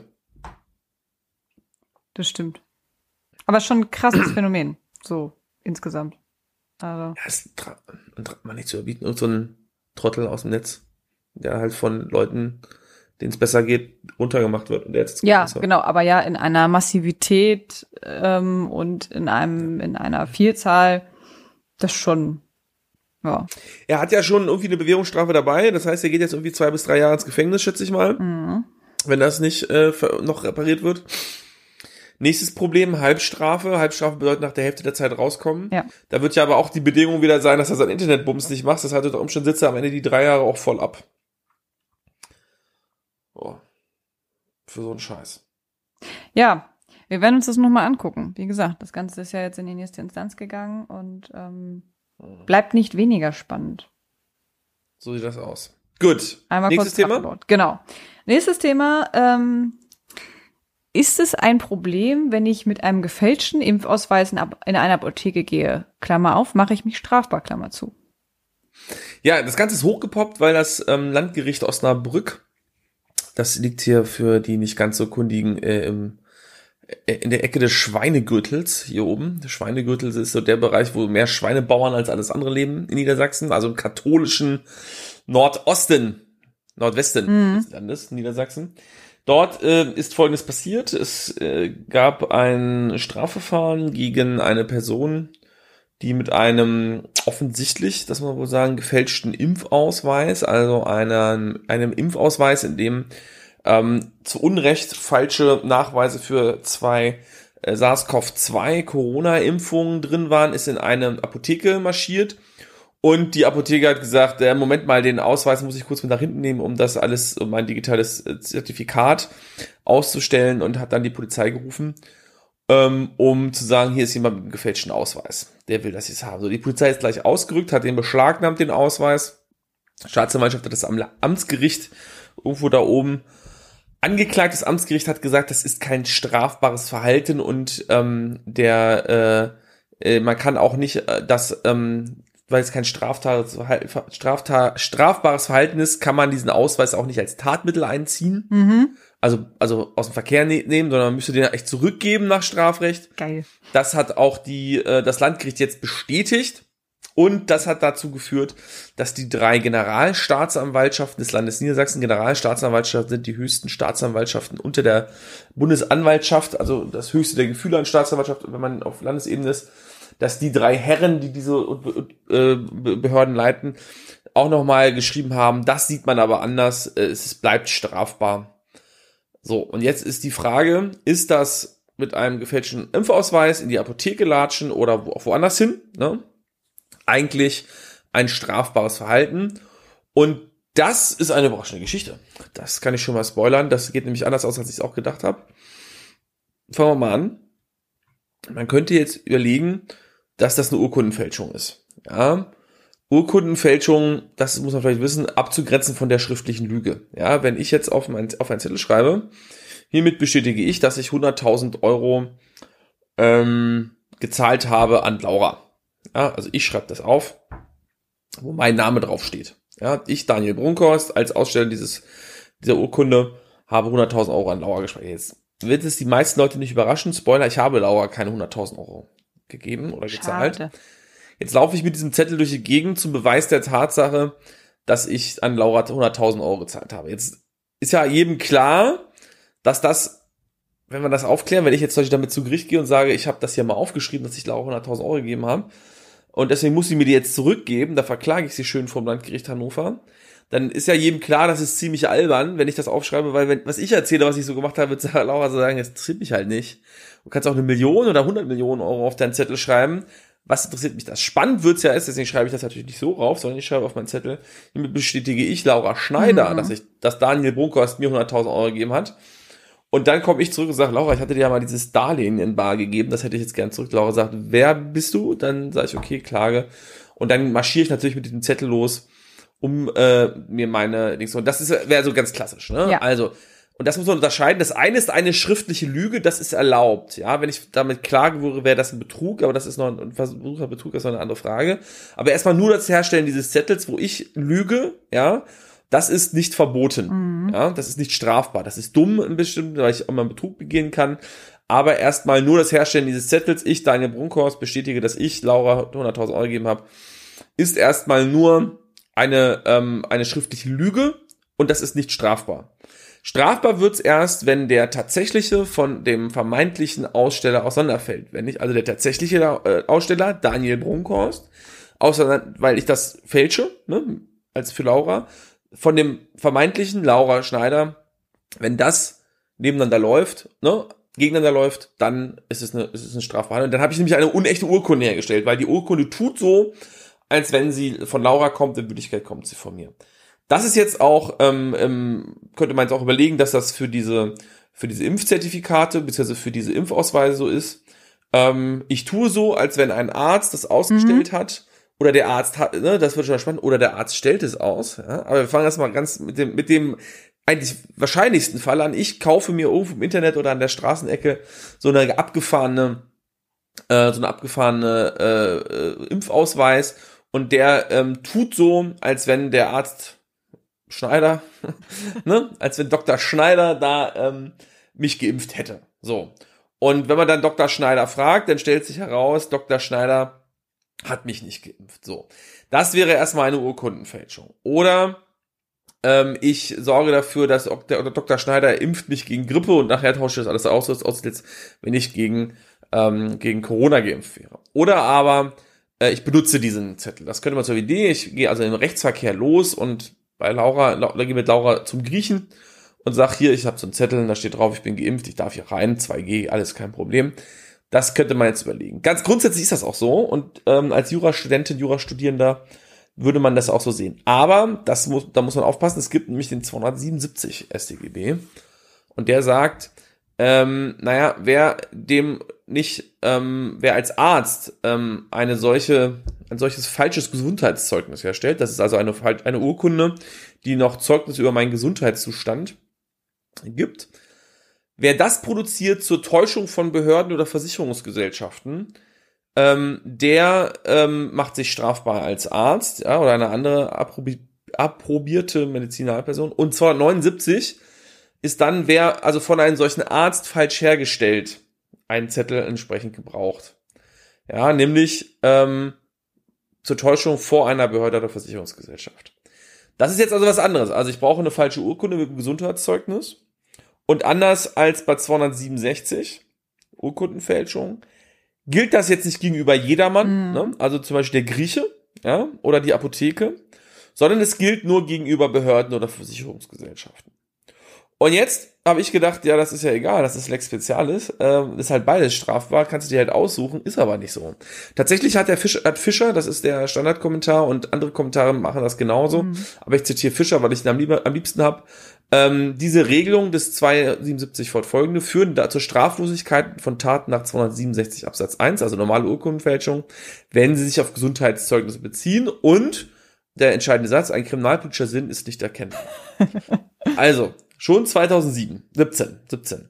Speaker 1: Das stimmt. Aber schon ein krasses Phänomen, so insgesamt. Also.
Speaker 2: Ja, ist man nicht zu überbieten. Und so ein Trottel aus dem Netz, der halt von Leuten, denen es besser geht, runtergemacht wird. Und der jetzt
Speaker 1: genau, aber ja in einer Massivität und in einer Vielzahl, das schon, ja.
Speaker 2: Er hat ja schon irgendwie eine Bewährungsstrafe dabei, das heißt, er geht jetzt irgendwie 2 bis 3 Jahre ins Gefängnis, schätze ich mal, wenn das nicht noch repariert wird. Nächstes Problem, Halbstrafe. Halbstrafe bedeutet nach der Hälfte der Zeit rauskommen.
Speaker 1: Ja.
Speaker 2: Da wird ja aber auch die Bedingung wieder sein, dass er sein Internetbums nicht macht. Das heißt, unter Umständen sitzt er am Ende die 3 Jahre auch voll ab. Für so einen Scheiß.
Speaker 1: Ja, wir werden uns das nochmal angucken. Wie gesagt, das Ganze ist ja jetzt in die nächste Instanz gegangen und bleibt nicht weniger spannend.
Speaker 2: So sieht das aus. Gut.
Speaker 1: Einmal
Speaker 2: nächstes
Speaker 1: kurz
Speaker 2: Thema?
Speaker 1: abgebaut. Genau. Nächstes Thema, ist es ein Problem, wenn ich mit einem gefälschten Impfausweis in eine Apotheke gehe? Klammer auf, mache ich mich strafbar, Klammer zu.
Speaker 2: Ja, das Ganze ist hochgepoppt, weil das Landgericht Osnabrück, das liegt hier für die nicht ganz so Kundigen in der Ecke des Schweinegürtels hier oben. Der Schweinegürtel ist so der Bereich, wo mehr Schweinebauern als alles andere leben in Niedersachsen, also im katholischen Nordwesten des Landes Niedersachsen. Dort ist Folgendes passiert. Es gab ein Strafverfahren gegen eine Person, die mit einem offensichtlich, das muss man wohl sagen, gefälschten Impfausweis, also einem Impfausweis, in dem zu Unrecht falsche Nachweise für 2 SARS-CoV-2 Corona-Impfungen drin waren, ist in eine Apotheke marschiert. Und die Apotheker hat gesagt, Moment mal, den Ausweis muss ich kurz mit nach hinten nehmen, um das alles, um ein digitales Zertifikat auszustellen, und hat dann die Polizei gerufen, um zu sagen, hier ist jemand mit einem gefälschten Ausweis. Der will das jetzt haben. So, die Polizei ist gleich ausgerückt, hat den beschlagnahmt, den Ausweis. Die Staatsanwaltschaft hat das am Amtsgericht irgendwo da oben angeklagt. Das Amtsgericht hat gesagt, das ist kein strafbares Verhalten, und man kann auch nicht weil es kein strafbares Verhalten ist, kann man diesen Ausweis auch nicht als Tatmittel einziehen.
Speaker 1: Mhm.
Speaker 2: Also aus dem Verkehr nehmen, sondern man müsste den echt zurückgeben nach Strafrecht.
Speaker 1: Geil. Das
Speaker 2: hat auch das Landgericht jetzt bestätigt, und das hat dazu geführt, dass die 3 Generalstaatsanwaltschaften des Landes Niedersachsen, Generalstaatsanwaltschaften sind die höchsten Staatsanwaltschaften unter der Bundesanwaltschaft, also das höchste der Gefühle an Staatsanwaltschaft, wenn man auf Landesebene ist, dass die 3 Herren, die diese Behörden leiten, auch nochmal geschrieben haben, das sieht man aber anders, es bleibt strafbar. So, und jetzt ist die Frage, ist das mit einem gefälschten Impfausweis in die Apotheke latschen oder woanders hin, ne? Eigentlich ein strafbares Verhalten. Und das ist eine überraschende Geschichte. Das kann ich schon mal spoilern. Das geht nämlich anders aus, als ich es auch gedacht habe. Fangen wir mal an. Man könnte jetzt überlegen, dass das eine Urkundenfälschung ist. Ja, Urkundenfälschung, das muss man vielleicht wissen, abzugrenzen von der schriftlichen Lüge. Ja, wenn ich jetzt auf einen Zettel schreibe, hiermit bestätige ich, dass ich 100.000 Euro gezahlt habe an Laura. Ja, also ich schreibe das auf, wo mein Name drauf steht. Ja, ich, Daniel Brunkhorst, als Aussteller dieser Urkunde, habe 100.000 Euro an Laura gespeichert. Jetzt wird es die meisten Leute nicht überraschen. Spoiler, ich habe Laura keine 100.000 Euro gegeben oder gezahlt.
Speaker 1: Schade.
Speaker 2: Jetzt laufe ich mit diesem Zettel durch die Gegend zum Beweis der Tatsache, dass ich an Laura 100.000 Euro gezahlt habe. Jetzt ist ja jedem klar, dass das, wenn wir das aufklären, wenn ich jetzt zum Beispiel damit zu Gericht gehe und sage, ich habe das hier mal aufgeschrieben, dass ich Laura 100.000 Euro gegeben habe, und deswegen muss sie mir die jetzt zurückgeben, da verklage ich sie schön vom Landgericht Hannover, dann ist ja jedem klar, das ist ziemlich albern, wenn ich das aufschreibe, weil was ich erzähle, was ich so gemacht habe, wird Laura so sagen, das interessiert mich halt nicht. Du kannst auch 1 Million oder 100 Millionen Euro auf deinen Zettel schreiben. Was interessiert mich das? Spannend wird's ja ist, deswegen schreibe ich das natürlich nicht so rauf, sondern ich schreibe auf meinen Zettel, hiermit bestätige ich Laura Schneider, dass Daniel Brunkhorst mir 100.000 Euro gegeben hat. Und dann komme ich zurück und sage, Laura, ich hatte dir ja mal dieses Darlehen in bar gegeben, das hätte ich jetzt gern zurück. Laura sagt, wer bist du? Dann sage ich, okay, Klage. Und dann marschiere ich natürlich mit diesem Zettel los, um mir meine Dings. Und das wäre so ganz klassisch, ne?
Speaker 1: Ja.
Speaker 2: Also, und das muss man unterscheiden. Das eine ist eine schriftliche Lüge, das ist erlaubt. Ja, wenn ich damit klagen würde, wäre das ein Betrug, aber das ist noch ein versuchter Betrug, das ist noch eine andere Frage. Aber erstmal nur das Herstellen dieses Zettels, wo ich lüge, ja, das ist nicht verboten. Ja, das ist nicht strafbar. Das ist dumm ein bisschen, weil ich auch mal einen Betrug begehen kann. Aber erstmal nur das Herstellen dieses Zettels, ich, Daniel Brunkhorst, bestätige, dass ich Laura 100.000 Euro gegeben habe, ist erstmal nur eine schriftliche Lüge, und das ist nicht strafbar. Strafbar wird's erst, wenn der tatsächliche von dem vermeintlichen Aussteller auseinanderfällt. Wenn nicht also der tatsächliche Aussteller, Daniel Brunkhorst, weil ich das fälsche, ne, als für Laura, von dem vermeintlichen Laura Schneider, wenn das nebeneinander läuft, ne, gegeneinander läuft, dann ist es eine Strafverhandlung. Dann habe ich nämlich eine unechte Urkunde hergestellt, weil die Urkunde tut so, als wenn sie von Laura kommt, in Wirklichkeit kommt sie von mir. Das ist jetzt auch, könnte man jetzt auch überlegen, dass das für diese Impfzertifikate, beziehungsweise für diese Impfausweise so ist. Ich tue so, als wenn ein Arzt das ausgestellt hat, oder der Arzt hat, ne, das wird schon spannend, oder der Arzt stellt es aus, ja. Aber wir fangen erstmal ganz mit dem eigentlich wahrscheinlichsten Fall an. Ich kaufe mir irgendwo im Internet oder an der Straßenecke so eine abgefahrene Impfausweis, und der tut so, als wenn der Arzt Schneider, ne, als wenn Dr. Schneider da mich geimpft hätte. So. Und wenn man dann Dr. Schneider fragt, dann stellt sich heraus, Dr. Schneider hat mich nicht geimpft. So. Das wäre erstmal eine Urkundenfälschung. Oder Ich sorge dafür, dass der Dr. Schneider impft mich gegen Grippe und nachher tausche ich das alles aus, wenn ich gegen Corona geimpft wäre. Oder aber ich benutze diesen Zettel. Das könnte man zur Idee. Ich gehe also im Rechtsverkehr los und gehe mit Laura zum Griechen und sag hier, ich habe so einen Zettel, da steht drauf, ich bin geimpft, ich darf hier rein, 2G, alles kein Problem. Das könnte man jetzt überlegen. Ganz grundsätzlich ist das auch so und als Jurastudentin, Jurastudierender würde man das auch so sehen. Aber da muss man aufpassen, es gibt nämlich den 277 StGB und der sagt, wer als Arzt ein solches falsches Gesundheitszeugnis herstellt, das ist also eine Urkunde, die noch Zeugnis über meinen Gesundheitszustand gibt, wer das produziert zur Täuschung von Behörden oder Versicherungsgesellschaften, der macht sich strafbar als Arzt, ja, oder eine andere approbierte Medizinalperson. Und 279 ist dann, wer also von einem solchen Arzt falsch hergestellt einen Zettel entsprechend gebraucht. Ja, nämlich zur Täuschung vor einer Behörde oder Versicherungsgesellschaft. Das ist jetzt also was anderes. Also ich brauche eine falsche Urkunde mit einem Gesundheitszeugnis. Und anders als bei 267, Urkundenfälschung, gilt das jetzt nicht gegenüber jedermann, ne? Also zum Beispiel der Grieche, ja, oder die Apotheke, sondern es gilt nur gegenüber Behörden oder Versicherungsgesellschaften. Und jetzt habe ich gedacht, ja, das ist ja egal, das ist Lex Specialis, ist halt beides strafbar, kannst du dir halt aussuchen, ist aber nicht so. Tatsächlich hat Fischer, das ist der Standardkommentar und andere Kommentare machen das genauso, aber ich zitiere Fischer, weil ich ihn am liebsten habe, diese Regelung des 277 fortfolgende führen zur Straflosigkeit von Taten nach 267 Absatz 1, also normale Urkundenfälschung, wenn sie sich auf Gesundheitszeugnisse beziehen und der entscheidende Satz, ein kriminalpolitischer Sinn ist nicht erkennbar. Also, schon 2017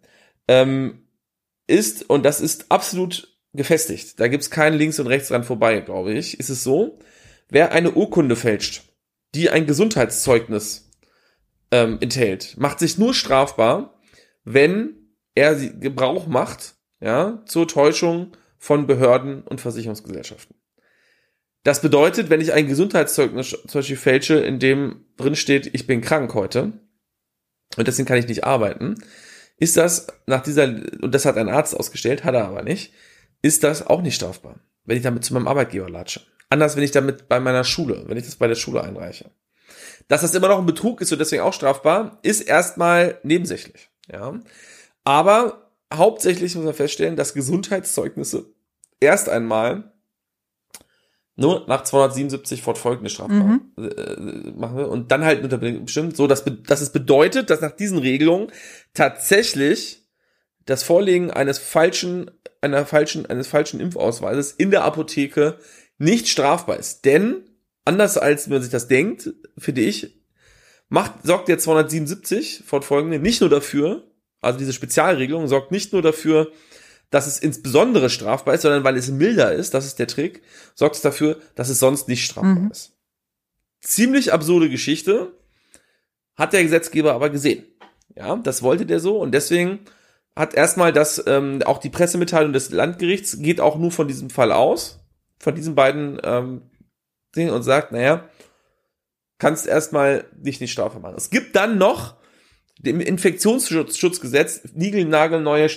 Speaker 2: ist, und das ist absolut gefestigt, da gibt's keinen links und rechts dran vorbei, glaube ich, ist es so, wer eine Urkunde fälscht, die ein Gesundheitszeugnis enthält, macht sich nur strafbar, wenn er Gebrauch macht, ja, zur Täuschung von Behörden und Versicherungsgesellschaften. Das bedeutet, wenn ich ein Gesundheitszeugnis zum Beispiel fälsche, in dem drin steht, ich bin krank heute und deswegen kann ich nicht arbeiten, ist das und das hat ein Arzt ausgestellt, hat er aber nicht, ist das auch nicht strafbar, wenn ich damit zu meinem Arbeitgeber latsche. Anders, wenn ich damit wenn ich das bei der Schule einreiche. Dass das immer noch ein Betrug ist und deswegen auch strafbar, ist erstmal nebensächlich. Ja. Aber hauptsächlich muss man feststellen, dass Gesundheitszeugnisse erst einmal nur nach 277 fortfolgende strafbar machen wir und dann halt unter bestimmt so, dass es bedeutet, dass nach diesen Regelungen tatsächlich das Vorlegen eines falschen Impfausweises in der Apotheke nicht strafbar ist. Denn anders als man sich das denkt, finde ich, sorgt der 277 fortfolgende nicht nur dafür, also diese Spezialregelung sorgt nicht nur dafür, dass es insbesondere strafbar ist, sondern weil es milder ist, das ist der Trick, sorgt es dafür, dass es sonst nicht strafbar ist. Ziemlich absurde Geschichte, hat der Gesetzgeber aber gesehen. Ja, das wollte der so und deswegen hat erstmal auch die Pressemitteilung des Landgerichts geht auch nur von diesem Fall aus, von diesen beiden und sagt, naja, kannst erstmal dich nicht strafbar machen. Es gibt dann noch dem Infektionsschutzgesetz niegelnagelneue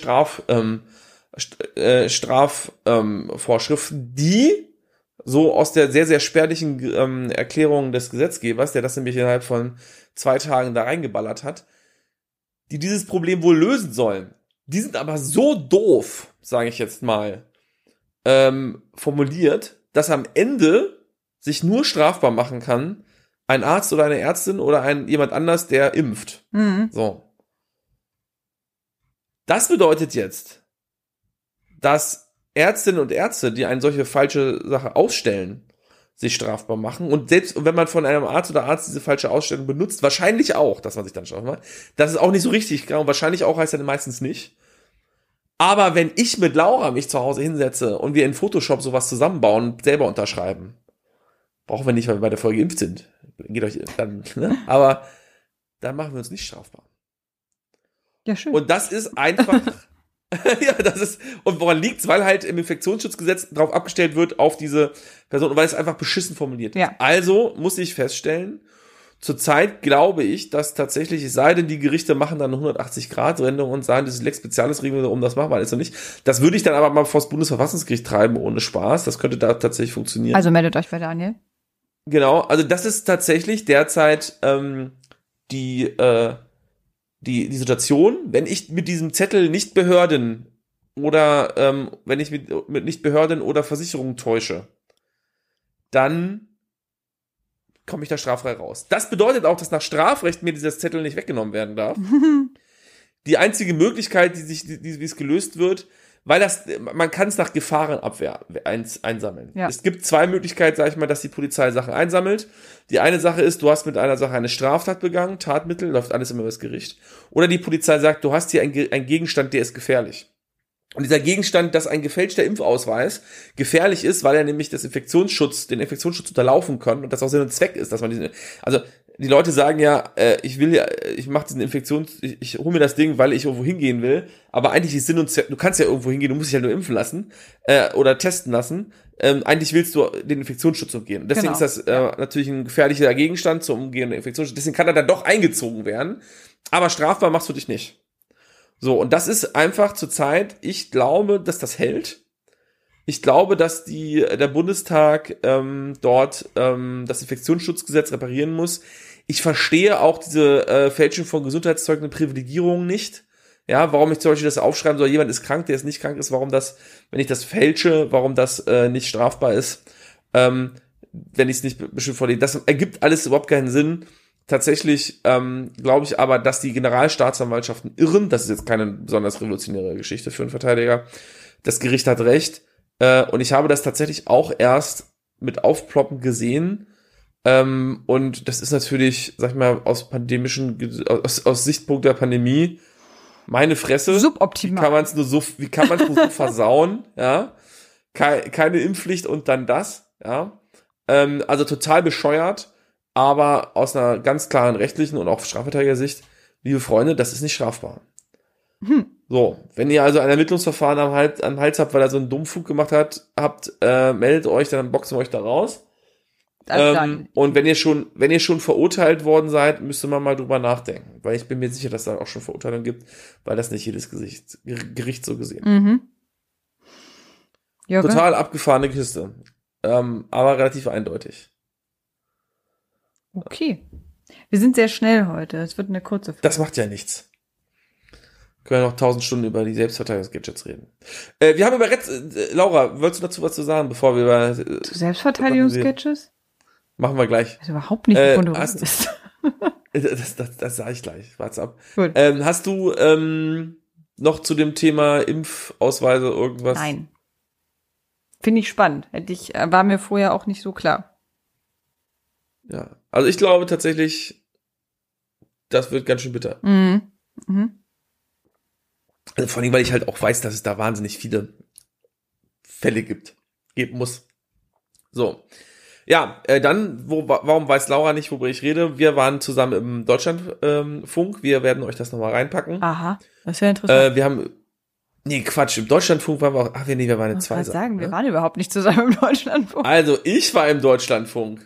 Speaker 2: Strafvorschriften, die so aus der sehr, sehr spärlichen Erklärung des Gesetzgebers, der das nämlich innerhalb von 2 Tagen da reingeballert hat, die dieses Problem wohl lösen sollen. Die sind aber so doof, sage ich jetzt mal, formuliert, dass am Ende sich nur strafbar machen kann, ein Arzt oder eine Ärztin oder jemand anders, der impft. So. Das bedeutet jetzt, dass Ärztinnen und Ärzte, die eine solche falsche Sache ausstellen, sich strafbar machen. Und selbst wenn man von einem Arzt oder Arzt diese falsche Ausstellung benutzt, wahrscheinlich auch, dass man sich dann strafbar macht. Das ist auch nicht so richtig, genau. Wahrscheinlich auch heißt dann meistens nicht. Aber wenn ich mit Laura mich zu Hause hinsetze und wir in Photoshop sowas zusammenbauen und selber unterschreiben, brauchen wir nicht, weil wir bei der Folge geimpft sind. Geht euch dann, ne? Aber dann machen wir uns nicht strafbar.
Speaker 1: Ja, schön.
Speaker 2: Und das ist einfach, und woran liegt's? Weil halt im Infektionsschutzgesetz drauf abgestellt wird auf diese Person, und weil es einfach beschissen formuliert ist.
Speaker 1: Ja.
Speaker 2: Also muss ich feststellen, Zurzeit glaube ich, dass tatsächlich, es sei denn, die Gerichte machen dann eine 180-Grad-Wendung und sagen, das ist Lex Specialis-Regelung, um das machen wir alles noch nicht. Das würde ich dann aber mal vor das Bundesverfassungsgericht treiben, ohne Spaß. Das könnte da tatsächlich funktionieren.
Speaker 1: Also meldet euch bei Daniel.
Speaker 2: Genau, also das ist tatsächlich derzeit die Situation, wenn ich mit diesem Zettel nicht Behörden oder wenn ich mit nicht Behörden oder Versicherungen täusche, dann komme ich da straffrei raus. Das bedeutet auch, dass nach Strafrecht mir dieser Zettel nicht weggenommen werden darf. Die einzige Möglichkeit, wie es gelöst wird, weil man kann es nach Gefahrenabwehr einsammeln.
Speaker 1: Ja.
Speaker 2: Es gibt zwei Möglichkeiten, sag ich mal, dass die Polizei Sachen einsammelt. Die eine Sache ist, du hast mit einer Sache eine Straftat begangen, Tatmittel, läuft alles immer über das Gericht. Oder die Polizei sagt, du hast hier einen Gegenstand, der ist gefährlich. Und dieser Gegenstand, dass ein gefälschter Impfausweis gefährlich ist, weil er nämlich den Infektionsschutz unterlaufen kann und das auch Sinn und Zweck ist, dass man also die Leute sagen ja, ich mache diesen ich hole mir das Ding, weil ich irgendwo hingehen will, aber eigentlich ist Sinn und Zweck, du kannst ja irgendwo hingehen, du musst dich halt nur impfen lassen oder testen lassen. Eigentlich willst du den Infektionsschutz umgehen. Deswegen ist das natürlich ein gefährlicher Gegenstand zum Umgehen der Infektionsschutz. Deswegen kann er dann doch eingezogen werden, aber strafbar machst du dich nicht. So, und das ist einfach zurzeit, ich glaube, dass das hält. Ich glaube, dass der Bundestag dort das Infektionsschutzgesetz reparieren muss. Ich verstehe auch diese Fälschung von gesundheitszeugenden Privilegierungen nicht. Ja, warum ich zum Beispiel das aufschreiben soll, jemand ist krank, der jetzt nicht krank ist, warum das, wenn ich das fälsche, warum das nicht strafbar ist, wenn ich es nicht bestimmt vorlege. Das ergibt alles überhaupt keinen Sinn. Tatsächlich glaube ich aber, dass die Generalstaatsanwaltschaften irren. Das ist jetzt keine besonders revolutionäre Geschichte für einen Verteidiger. Das Gericht hat recht. Und ich habe das tatsächlich auch erst mit Aufploppen gesehen. Und das ist natürlich, sag ich mal, aus Sichtpunkt der Pandemie meine Fresse.
Speaker 1: Suboptimal.
Speaker 2: Wie kann man es nur so versauen? Ja, keine Impfpflicht und dann das. Ja, also total bescheuert. Aber aus einer ganz klaren rechtlichen und auch Strafverteidiger-Sicht, liebe Freunde, das ist nicht strafbar. So, wenn ihr also ein Ermittlungsverfahren am Hals habt, weil er so einen Dummfug gemacht habt, meldet euch, dann boxen wir euch da raus. Und wenn ihr schon verurteilt worden seid, müsste man mal drüber nachdenken. Weil ich bin mir sicher, dass da auch schon Verurteilungen gibt, weil das nicht jedes Gericht so gesehen.
Speaker 1: Mhm.
Speaker 2: Total abgefahrene Kiste. Aber relativ eindeutig.
Speaker 1: Okay. Wir sind sehr schnell heute. Es wird eine kurze Folge.
Speaker 2: Das macht ja nichts. Können wir noch 1000 Stunden über die Selbstverteidigungsgadgets reden. Wir haben über Laura, wolltest du dazu was zu sagen, bevor wir über
Speaker 1: Selbstverteidigungsgadgets?
Speaker 2: Machen wir gleich.
Speaker 1: Ich weiß überhaupt nicht, wovon du redest.
Speaker 2: Das sage ich gleich. Warte ab.
Speaker 1: Gut.
Speaker 2: Hast du noch zu dem Thema Impfausweise irgendwas?
Speaker 1: Nein. Finde ich spannend. War mir vorher auch nicht so klar.
Speaker 2: Ja, also ich glaube tatsächlich, das wird ganz schön bitter.
Speaker 1: Mhm. Mhm.
Speaker 2: Also vor allem, weil ich halt auch weiß, dass es da wahnsinnig viele Fälle geben muss. So. Ja, dann, warum weiß Laura nicht, worüber ich rede? Wir waren zusammen im Deutschlandfunk. Wir werden euch das nochmal reinpacken.
Speaker 1: Aha, das ist ja interessant.
Speaker 2: Im Deutschlandfunk waren wir auch, wir waren in zwei
Speaker 1: Sachen. Wir waren überhaupt nicht zusammen im Deutschlandfunk.
Speaker 2: Also, ich war im Deutschlandfunk.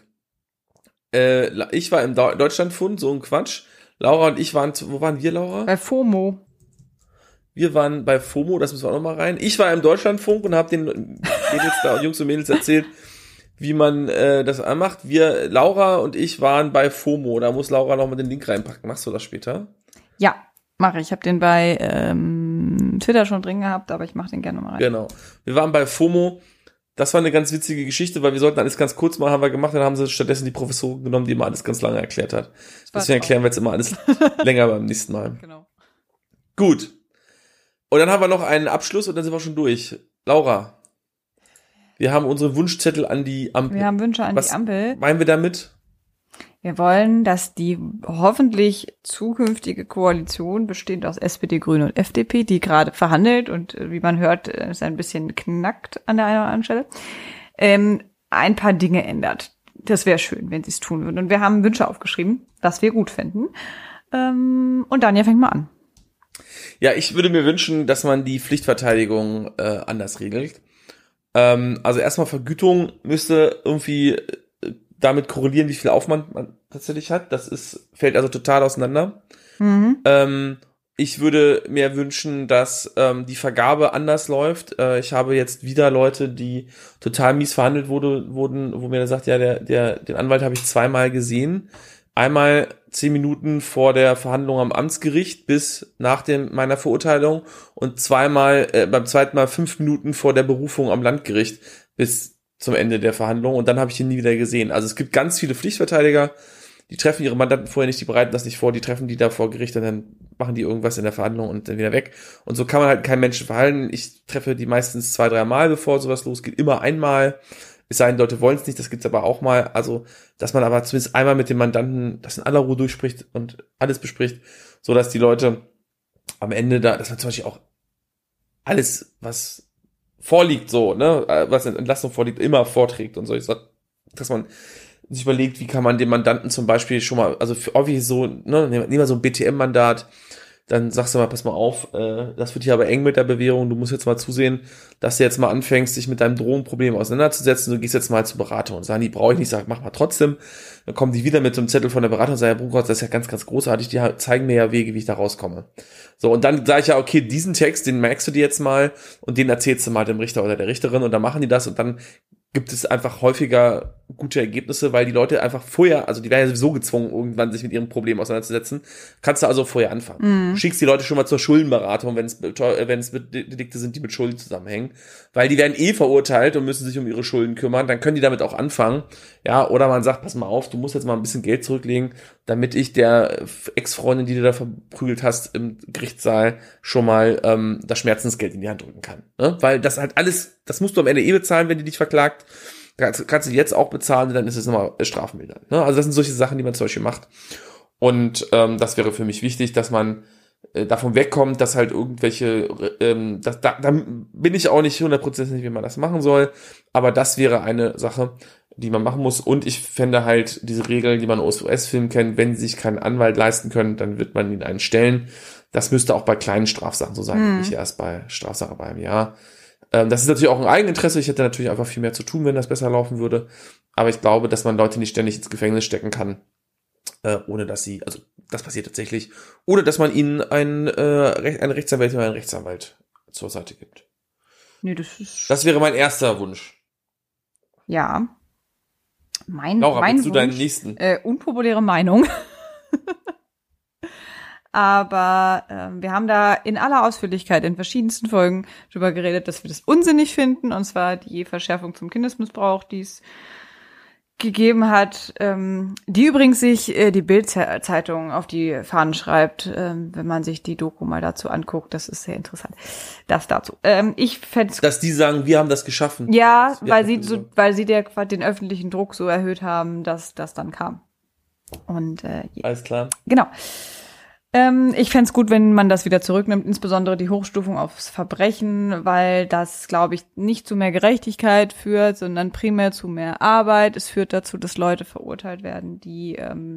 Speaker 2: Ich war im Deutschlandfunk, so ein Quatsch. Laura und ich waren, wo waren wir, Laura?
Speaker 1: Bei FOMO.
Speaker 2: Wir waren bei FOMO, das müssen wir auch noch mal rein. Ich war im Deutschlandfunk und habe den Jungs und Mädels erzählt, wie man das anmacht. Laura und ich waren bei FOMO. Da muss Laura noch mal den Link reinpacken. Machst du das später?
Speaker 1: Ja, mache ich. Ich habe den bei Twitter schon drin gehabt, aber ich mache den gerne mal rein.
Speaker 2: Genau. Wir waren bei FOMO. Das war eine ganz witzige Geschichte, weil wir sollten alles ganz kurz machen, haben wir gemacht, dann haben sie stattdessen die Professorin genommen, die immer alles ganz lange erklärt hat. Deswegen erklären wir jetzt immer alles länger beim nächsten Mal.
Speaker 1: Genau.
Speaker 2: Gut. Und dann haben wir noch einen Abschluss und dann sind wir schon durch. Laura, wir haben unsere Wunschzettel an die Ampel.
Speaker 1: Wir haben Wünsche an die Ampel.
Speaker 2: Was meinen wir damit?
Speaker 1: Wir wollen, dass die hoffentlich zukünftige Koalition, bestehend aus SPD, Grüne und FDP, die gerade verhandelt und wie man hört, ist ein bisschen knackt an der einen oder anderen Stelle, ein paar Dinge ändert. Das wäre schön, wenn sie es tun würden. Und wir haben Wünsche aufgeschrieben, was wir gut fänden. Und Daniel fängt mal an.
Speaker 2: Ja, ich würde mir wünschen, dass man die Pflichtverteidigung anders regelt. Also erstmal Vergütung müsste irgendwie damit korrelieren, wie viel Aufwand man tatsächlich hat. Fällt also total auseinander.
Speaker 1: Mhm.
Speaker 2: Ich würde mir wünschen, dass die Vergabe anders läuft. Ich habe jetzt wieder Leute, die total mies verhandelt wurden, wo mir sagt, ja, den Anwalt habe ich zweimal gesehen. Einmal 10 Minuten vor der Verhandlung am Amtsgericht bis nach meiner Verurteilung und beim zweiten Mal 5 Minuten vor der Berufung am Landgericht bis zum Ende der Verhandlung und dann habe ich ihn nie wieder gesehen. Also es gibt ganz viele Pflichtverteidiger, die treffen ihre Mandanten vorher nicht, die bereiten das nicht vor, die treffen die da vor Gericht und dann machen die irgendwas in der Verhandlung und dann wieder weg. Und so kann man halt keinen Menschen verhalten. Ich treffe die meistens 2-3 Mal, bevor sowas losgeht, immer einmal. Es sei denn, Leute wollen es nicht, das gibt's aber auch mal. Also, dass man aber zumindest einmal mit dem Mandanten das in aller Ruhe durchspricht und alles bespricht, so dass die Leute am Ende dass man zum Beispiel auch alles, was vorliegt, so, ne, was in Entlassung vorliegt, immer vorträgt und so. Dass man sich überlegt, wie kann man dem Mandanten zum Beispiel schon mal, also für häufig so, ne, nehmen wir so ein BTM-Mandat, dann sagst du mal, pass mal auf, das wird hier aber eng mit der Bewährung, du musst jetzt mal zusehen, dass du jetzt mal anfängst, dich mit deinem Drogenproblem auseinanderzusetzen, du gehst jetzt mal zur Beratung und sagen, die brauche ich nicht, sag, mach mal trotzdem, dann kommen die wieder mit so einem Zettel von der Beratung und sagen, Herr Bruckhaus, das ist ja ganz, ganz großartig, die zeigen mir ja Wege, wie ich da rauskomme. So, und dann sage ich ja, okay, diesen Text, den merkst du dir jetzt mal und den erzählst du mal dem Richter oder der Richterin und dann machen die das und dann gibt es einfach häufiger gute Ergebnisse, weil die Leute einfach vorher, also die werden ja sowieso gezwungen, irgendwann sich mit ihrem Problem auseinanderzusetzen, kannst du also vorher anfangen. Du schickst die Leute schon mal zur Schuldenberatung, wenn es Delikte sind, die mit Schulden zusammenhängen, weil die werden verurteilt und müssen sich um ihre Schulden kümmern, dann können die damit auch anfangen, ja, oder man sagt, pass mal auf, du musst jetzt mal ein bisschen Geld zurücklegen, damit ich der Ex-Freundin, die du da verprügelt hast im Gerichtssaal, schon mal das Schmerzensgeld in die Hand drücken kann, ne? Weil das halt alles, das musst du am Ende bezahlen, wenn die dich verklagt. Kannst du jetzt auch bezahlen, dann ist es nochmal strafmildernd. Ne? Also das sind solche Sachen, die man zum Beispiel macht. Und das wäre für mich wichtig, dass man davon wegkommt, dass halt irgendwelche, da bin ich auch nicht 100% wie man das machen soll, aber das wäre eine Sache, die man machen muss. Und ich fände halt diese Regeln, die man aus US-Filmen kennt, wenn sie sich keinen Anwalt leisten können, dann wird man ihn einen stellen. Das müsste auch bei kleinen Strafsachen so sein, nicht erst bei Strafsache bei einem Jahr. Das ist natürlich auch ein Eigeninteresse. Ich hätte natürlich einfach viel mehr zu tun, wenn das besser laufen würde. Aber ich glaube, dass man Leute nicht ständig ins Gefängnis stecken kann, ohne dass sie, also das passiert tatsächlich, oder dass man ihnen eine Rechtsanwältin oder einen Rechtsanwalt zur Seite gibt.
Speaker 1: Nee,
Speaker 2: das wäre mein erster Wunsch.
Speaker 1: Ja.
Speaker 2: Laura,
Speaker 1: mein
Speaker 2: willst du
Speaker 1: Wunsch,
Speaker 2: deinen nächsten?
Speaker 1: Unpopuläre Meinung. Aber wir haben da in aller Ausführlichkeit in verschiedensten Folgen drüber geredet, dass wir das unsinnig finden, und zwar die Verschärfung zum Kindesmissbrauch, die es gegeben hat, die übrigens sich die Bild-Zeitung auf die Fahnen schreibt, wenn man sich die Doku mal dazu anguckt. Das ist sehr interessant. Das dazu. Ich fänd's,
Speaker 2: dass die sagen, wir haben das geschaffen.
Speaker 1: Ja, weil sie den öffentlichen Druck so erhöht haben, dass das dann kam. Und
Speaker 2: alles klar.
Speaker 1: Genau. Ich fänd's gut, wenn man das wieder zurücknimmt, insbesondere die Hochstufung aufs Verbrechen, weil das, glaube ich, nicht zu mehr Gerechtigkeit führt, sondern primär zu mehr Arbeit. Es führt dazu, dass Leute verurteilt werden, die,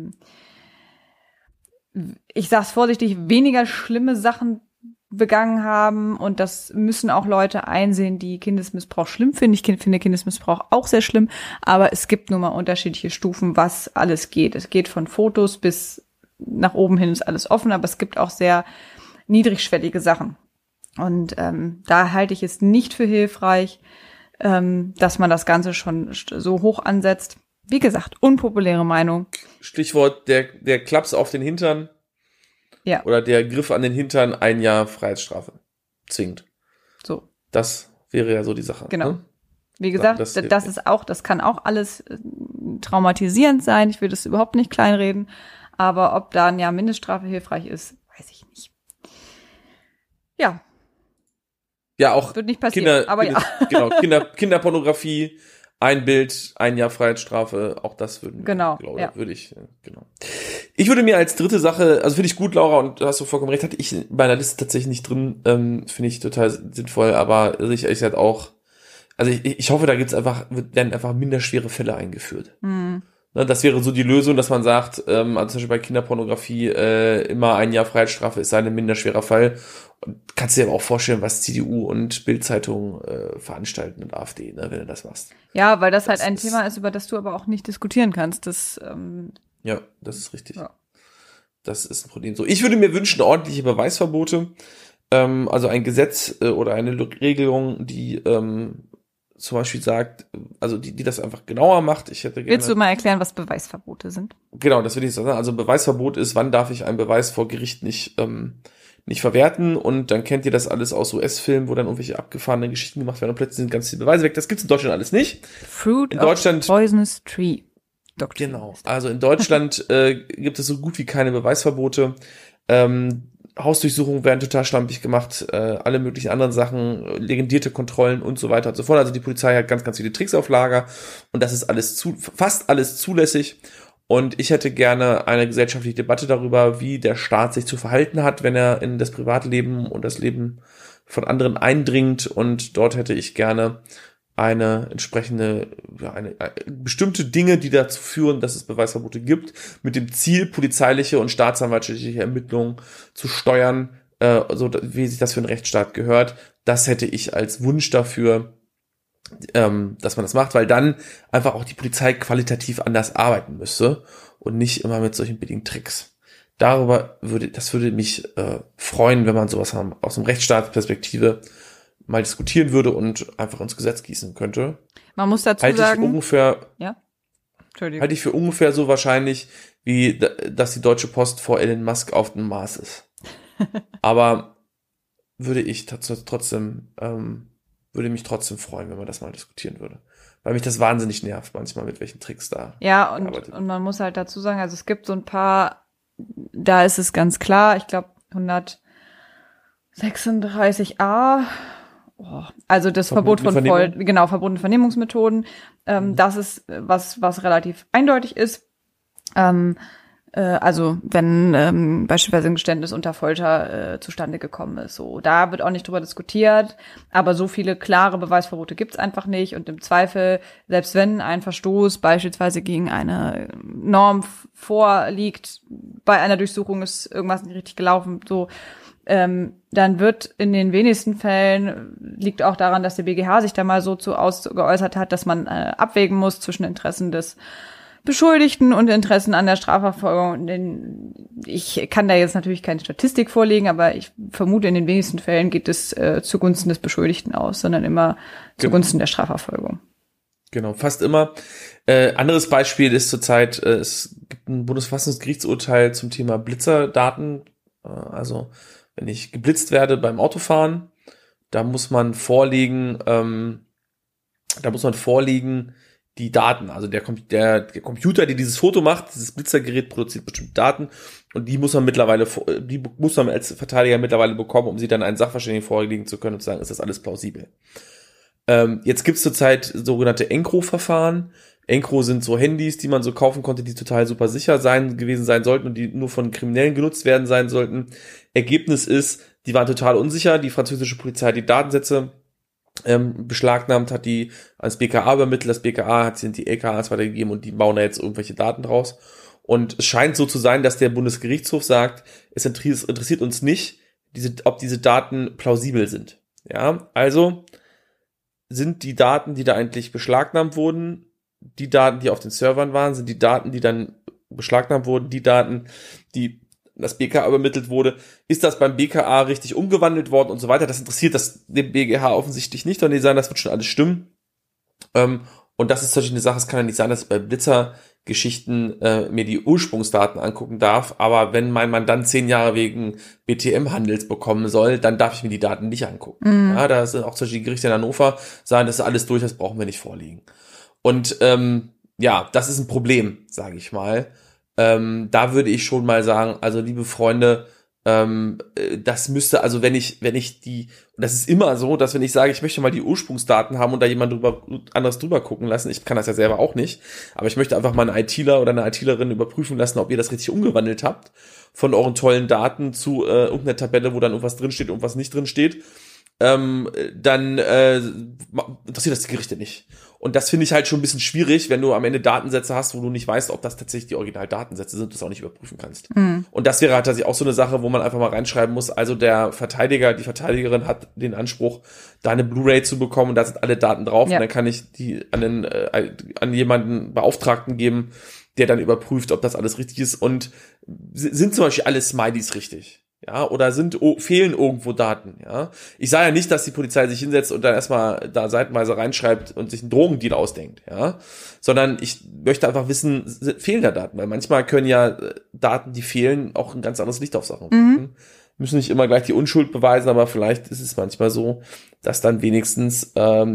Speaker 1: ich sag's vorsichtig, weniger schlimme Sachen begangen haben, und das müssen auch Leute einsehen, die Kindesmissbrauch schlimm finden. Ich finde Kindesmissbrauch auch sehr schlimm, aber es gibt nun mal unterschiedliche Stufen, was alles geht. Es geht von Fotos bis nach oben hin, ist alles offen, aber es gibt auch sehr niedrigschwellige Sachen. Und da halte ich es nicht für hilfreich, dass man das Ganze schon so hoch ansetzt. Wie gesagt, unpopuläre Meinung.
Speaker 2: Stichwort der Klaps auf den Hintern.
Speaker 1: Ja.
Speaker 2: Oder der Griff an den Hintern, 1 Jahr Freiheitsstrafe. Zwingend.
Speaker 1: So.
Speaker 2: Das wäre ja so die Sache.
Speaker 1: Genau.
Speaker 2: Ne?
Speaker 1: Wie gesagt, das kann auch alles traumatisierend sein. Ich will das überhaupt nicht kleinreden. Aber ob da ein Jahr Mindeststrafe hilfreich ist, weiß ich nicht. Ja.
Speaker 2: Ja, auch
Speaker 1: wird nicht passieren,
Speaker 2: Genau, Kinderpornografie, ein Bild, 1 Jahr Freiheitsstrafe, auch das würde ich. Ich würde mir als dritte Sache, also finde ich gut, Laura, und du hast so vollkommen recht, hatte ich bei einer Liste tatsächlich nicht drin, finde ich total sinnvoll, aber sicherlich halt auch, also ich hoffe, werden einfach minderschwere Fälle eingeführt. Das wäre so die Lösung, dass man sagt, also zum Beispiel bei Kinderpornografie immer 1 Jahr Freiheitsstrafe ist ein minderschwerer Fall. Und kannst dir aber auch vorstellen, was CDU und Bild-Zeitung veranstalten und AfD, ne, wenn du das machst.
Speaker 1: Ja, weil das halt ein Thema ist, über das du aber auch nicht diskutieren kannst. Das
Speaker 2: Ja, das ist richtig.
Speaker 1: Ja.
Speaker 2: Das ist ein Problem. So, ich würde mir wünschen, ordentliche Beweisverbote, also ein Gesetz oder eine Regelung, die zum Beispiel sagt, also die das einfach genauer macht. Ich hätte gerne.
Speaker 1: Willst du mal erklären, was Beweisverbote sind?
Speaker 2: Genau, das will ich sagen. Also Beweisverbot ist, wann darf ich einen Beweis vor Gericht nicht verwerten, und dann kennt ihr das alles aus US-Filmen, wo dann irgendwelche abgefahrenen Geschichten gemacht werden und plötzlich sind ganz viele Beweise weg. Das gibt's in Deutschland alles nicht.
Speaker 1: Fruit
Speaker 2: In
Speaker 1: of
Speaker 2: Deutschland,
Speaker 1: Poisonous Tree. Doctrine.
Speaker 2: genau. Also in Deutschland gibt es so gut wie keine Beweisverbote. Hausdurchsuchungen werden total schlampig gemacht, alle möglichen anderen Sachen, legendierte Kontrollen und so weiter und so fort. Also die Polizei hat ganz, ganz viele Tricks auf Lager, und das ist alles fast alles zulässig. Und ich hätte gerne eine gesellschaftliche Debatte darüber, wie der Staat sich zu verhalten hat, wenn er in das Privatleben und das Leben von anderen eindringt. Und dort hätte ich gerne eine entsprechende, eine bestimmte Dinge, die dazu führen, dass es Beweisverbote gibt, mit dem Ziel, polizeiliche und staatsanwaltliche Ermittlungen zu steuern, so wie sich das für einen Rechtsstaat gehört. Das hätte ich als Wunsch dafür, dass man das macht, weil dann einfach auch die Polizei qualitativ anders arbeiten müsste und nicht immer mit solchen billigen Tricks. Das würde mich freuen, wenn man sowas aus einem Rechtsstaatsperspektive mal diskutieren würde und einfach ins Gesetz gießen könnte.
Speaker 1: Man muss dazu sagen,
Speaker 2: halte ich für ungefähr so wahrscheinlich, wie dass die Deutsche Post vor Elon Musk auf dem Mars ist. Aber würde mich trotzdem freuen, wenn man das mal diskutieren würde. Weil mich das wahnsinnig nervt manchmal, mit welchen Tricks da.
Speaker 1: Ja, und man muss halt dazu sagen, also es gibt so ein paar, da ist es ganz klar, ich glaube 136a, also das Verbot von verbotene Vernehmungsmethoden, das ist was relativ eindeutig ist. Also wenn beispielsweise ein Geständnis unter Folter zustande gekommen ist, so, da wird auch nicht drüber diskutiert, aber so viele klare Beweisverbote gibt's einfach nicht, und im Zweifel, selbst wenn ein Verstoß beispielsweise gegen eine Norm vorliegt, bei einer Durchsuchung ist irgendwas nicht richtig gelaufen, so, dann wird in den wenigsten Fällen, liegt auch daran, dass der BGH sich da mal so geäußert hat, dass man abwägen muss zwischen Interessen des Beschuldigten und Interessen an der Strafverfolgung. Ich kann da jetzt natürlich keine Statistik vorlegen, aber ich vermute, in den wenigsten Fällen geht es zugunsten des Beschuldigten aus, sondern immer zugunsten der Strafverfolgung.
Speaker 2: Genau, fast immer. Anderes Beispiel ist zurzeit, es gibt ein Bundesverfassungsgerichtsurteil zum Thema Blitzerdaten. Also wenn ich geblitzt werde beim Autofahren, da muss man vorlegen die Daten. Also der Computer, der dieses Foto macht, dieses Blitzergerät produziert bestimmte Daten, und die muss man als Verteidiger mittlerweile bekommen, um sie dann einen Sachverständigen vorlegen zu können und zu sagen, ist das alles plausibel. Jetzt gibt's zurzeit sogenannte EncRO-Verfahren. EncRO sind so Handys, die man so kaufen konnte, die total super sicher gewesen sein sollten und die nur von Kriminellen genutzt werden sein sollten. Ergebnis ist, die waren total unsicher. Die französische Polizei hat die Datensätze beschlagnahmt, hat die ans BKA übermittelt. Das BKA hat sie in die LKAs weitergegeben, und die bauen da jetzt irgendwelche Daten draus. Und es scheint so zu sein, dass der Bundesgerichtshof sagt, es interessiert uns nicht, ob diese Daten plausibel sind. Ja, also sind die Daten, die da eigentlich beschlagnahmt wurden, die Daten, die auf den Servern waren, sind die Daten, die dann beschlagnahmt wurden, die Daten, die das BKA übermittelt wurde, ist das beim BKA richtig umgewandelt worden und so weiter. Das interessiert den BGH offensichtlich nicht, sondern die sagen, das wird schon alles stimmen. Und das ist natürlich eine Sache, es kann ja nicht sein, dass ich bei Blitzergeschichten mir die Ursprungsdaten angucken darf, aber wenn mein Mandant 10 Jahre wegen BTM-Handels bekommen soll, dann darf ich mir die Daten nicht angucken. Ja, da sind auch zum Beispiel die Gerichte in Hannover, sagen, das ist alles durch, das brauchen wir nicht vorliegen. Und das ist ein Problem, sage ich mal. Da würde ich schon mal sagen, also liebe Freunde, das müsste, also wenn ich und das ist immer so, dass wenn ich sage, ich möchte mal die Ursprungsdaten haben und da jemand anderes drüber gucken lassen, ich kann das ja selber auch nicht, aber ich möchte einfach mal einen ITler oder eine ITlerin überprüfen lassen, ob ihr das richtig umgewandelt habt von euren tollen Daten zu irgendeiner Tabelle, wo dann irgendwas drinsteht und was nicht drinsteht, dann interessiert das die Gerichte nicht. Und das finde ich halt schon ein bisschen schwierig, wenn du am Ende Datensätze hast, wo du nicht weißt, ob das tatsächlich die Originaldatensätze sind, das auch nicht überprüfen kannst. Und das wäre halt tatsächlich auch so eine Sache, wo man einfach mal reinschreiben muss, also der Verteidiger, die Verteidigerin hat den Anspruch, da eine Blu-ray zu bekommen, und da sind alle Daten drauf, und dann kann ich die an jemanden Beauftragten geben, der dann überprüft, ob das alles richtig ist und sind zum Beispiel alle Smileys richtig. Ja, oder fehlen irgendwo Daten, ja. Ich sage ja nicht, dass die Polizei sich hinsetzt und dann erstmal da seitenweise reinschreibt und sich einen Drogendeal ausdenkt, ja. Sondern ich möchte einfach wissen, fehlen da Daten? Weil manchmal können ja Daten, die fehlen, auch ein ganz anderes Licht auf Sachen werfen. Müssen nicht immer gleich die Unschuld beweisen, aber vielleicht ist es manchmal so, dass dann wenigstens,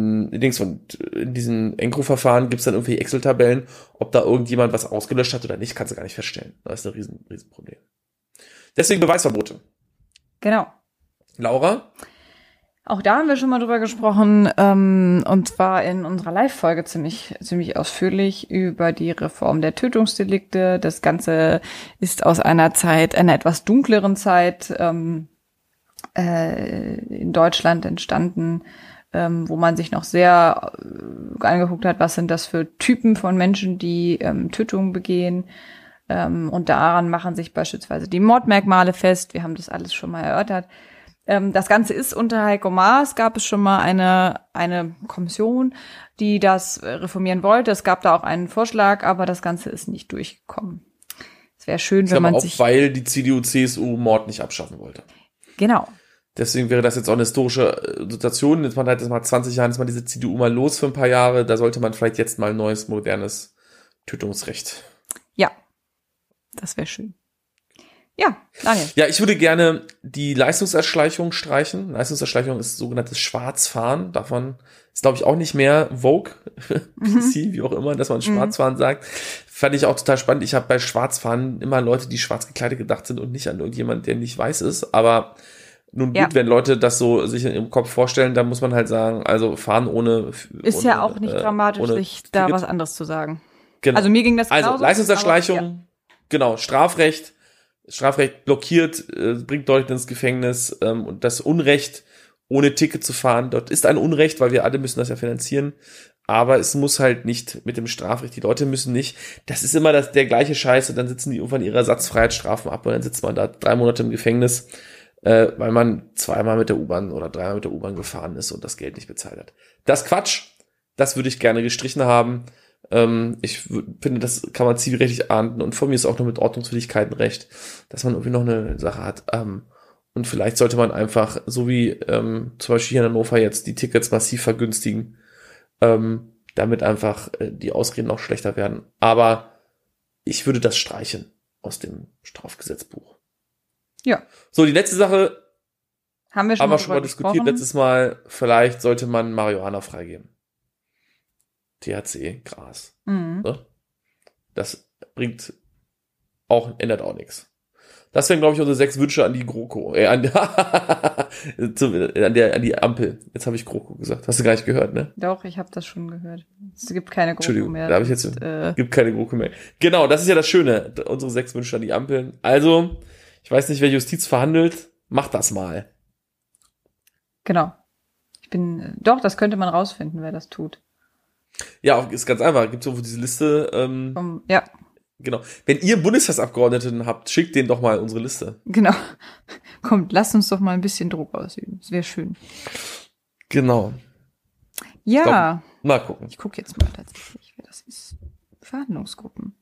Speaker 2: in diesen EncRo-Verfahren gibt es dann irgendwie Excel-Tabellen, ob da irgendjemand was ausgelöscht hat oder nicht, kannst du gar nicht feststellen. Das ist ein riesen Problem. Deswegen Beweisverbote.
Speaker 1: Genau.
Speaker 2: Laura?
Speaker 1: Auch da haben wir schon mal drüber gesprochen, und zwar in unserer Live-Folge ziemlich ausführlich über die Reform der Tötungsdelikte. Das Ganze ist aus einer etwas dunkleren Zeit in Deutschland entstanden, wo man sich noch sehr angeguckt hat, was sind das für Typen von Menschen, die Tötungen begehen. Und daran machen sich beispielsweise die Mordmerkmale fest. Wir haben das alles schon mal erörtert. Das Ganze ist unter Heiko Maas, gab es schon mal eine Kommission, die das reformieren wollte. Es gab da auch einen Vorschlag, aber das Ganze ist nicht durchgekommen. Es wäre schön, wenn man sich...
Speaker 2: Weil die CDU-CSU Mord nicht abschaffen wollte.
Speaker 1: Genau.
Speaker 2: Deswegen wäre das jetzt auch eine historische Situation. Jetzt hat mal 20 Jahre, ist mal diese CDU mal los für ein paar Jahre. Da sollte man vielleicht jetzt mal ein neues, modernes Tötungsrecht.
Speaker 1: Ja. Das wäre schön. Ja, Daniel.
Speaker 2: Ja, ich würde gerne die Leistungserschleichung streichen. Leistungserschleichung ist sogenanntes Schwarzfahren. Davon ist, glaube ich, auch nicht mehr Vogue, PC, wie auch immer, dass man Schwarzfahren sagt. Fand ich auch total spannend. Ich habe bei Schwarzfahren immer Leute, die schwarz gekleidet gedacht sind und nicht an irgendjemand, der nicht weiß ist. Aber nun gut, wenn Leute das so sich im Kopf vorstellen, dann muss man halt sagen, also fahren ohne...
Speaker 1: Ist ja auch nicht dramatisch, sich da was anderes zu sagen.
Speaker 2: Genau.
Speaker 1: Also mir ging das genauso.
Speaker 2: Also Leistungserschleichung... Genau, Strafrecht blockiert, bringt Leute ins Gefängnis, und das Unrecht, ohne Ticket zu fahren, dort ist ein Unrecht, weil wir alle müssen das ja finanzieren, aber es muss halt nicht mit dem Strafrecht, die Leute müssen nicht, das ist immer der gleiche Scheiß und dann sitzen die irgendwann ihre Ersatzfreiheitsstrafen ab und dann sitzt man da 3 Monate im Gefängnis, weil man 2-mal mit der U-Bahn oder 3-mal mit der U-Bahn gefahren ist und das Geld nicht bezahlt hat. Das Quatsch, das würde ich gerne gestrichen haben. Ich finde, das kann man zivilrechtlich ahnden und von mir ist auch noch mit Ordnungswidrigkeiten recht, dass man irgendwie noch eine Sache hat. Und vielleicht sollte man einfach, so wie zum Beispiel hier in Hannover jetzt, die Tickets massiv vergünstigen, damit einfach die Ausreden noch schlechter werden. Aber ich würde das streichen aus dem Strafgesetzbuch.
Speaker 1: Ja.
Speaker 2: So, die letzte Sache
Speaker 1: haben wir schon mal
Speaker 2: diskutiert letztes Mal. Vielleicht sollte man Marihuana freigeben. THC, Gras. Ne? Das ändert auch nichts. Das wären, glaube ich, unsere 6 Wünsche an die GroKo. An die Ampel. Jetzt habe ich GroKo gesagt. Hast du gar nicht gehört, ne?
Speaker 1: Doch, ich habe das schon gehört. Es gibt keine GroKo
Speaker 2: Entschuldigung,
Speaker 1: mehr.
Speaker 2: Da habe ich jetzt, gibt keine GroKo mehr. Genau, das ist ja das Schöne. Unsere 6 Wünsche an die Ampeln. Also, ich weiß nicht, wer Justiz verhandelt. Macht das mal.
Speaker 1: Genau. Doch, das könnte man rausfinden, wer das tut.
Speaker 2: Ja, ist ganz einfach. Gibt es irgendwo diese Liste?
Speaker 1: Ja.
Speaker 2: Genau. Wenn ihr Bundestagsabgeordneten habt, schickt denen doch mal unsere Liste.
Speaker 1: Genau. Kommt, lasst uns doch mal ein bisschen Druck ausüben. Das wäre schön.
Speaker 2: Genau.
Speaker 1: Ja.
Speaker 2: Mal gucken.
Speaker 1: Ich gucke jetzt mal tatsächlich, wer das ist. Verhandlungsgruppen.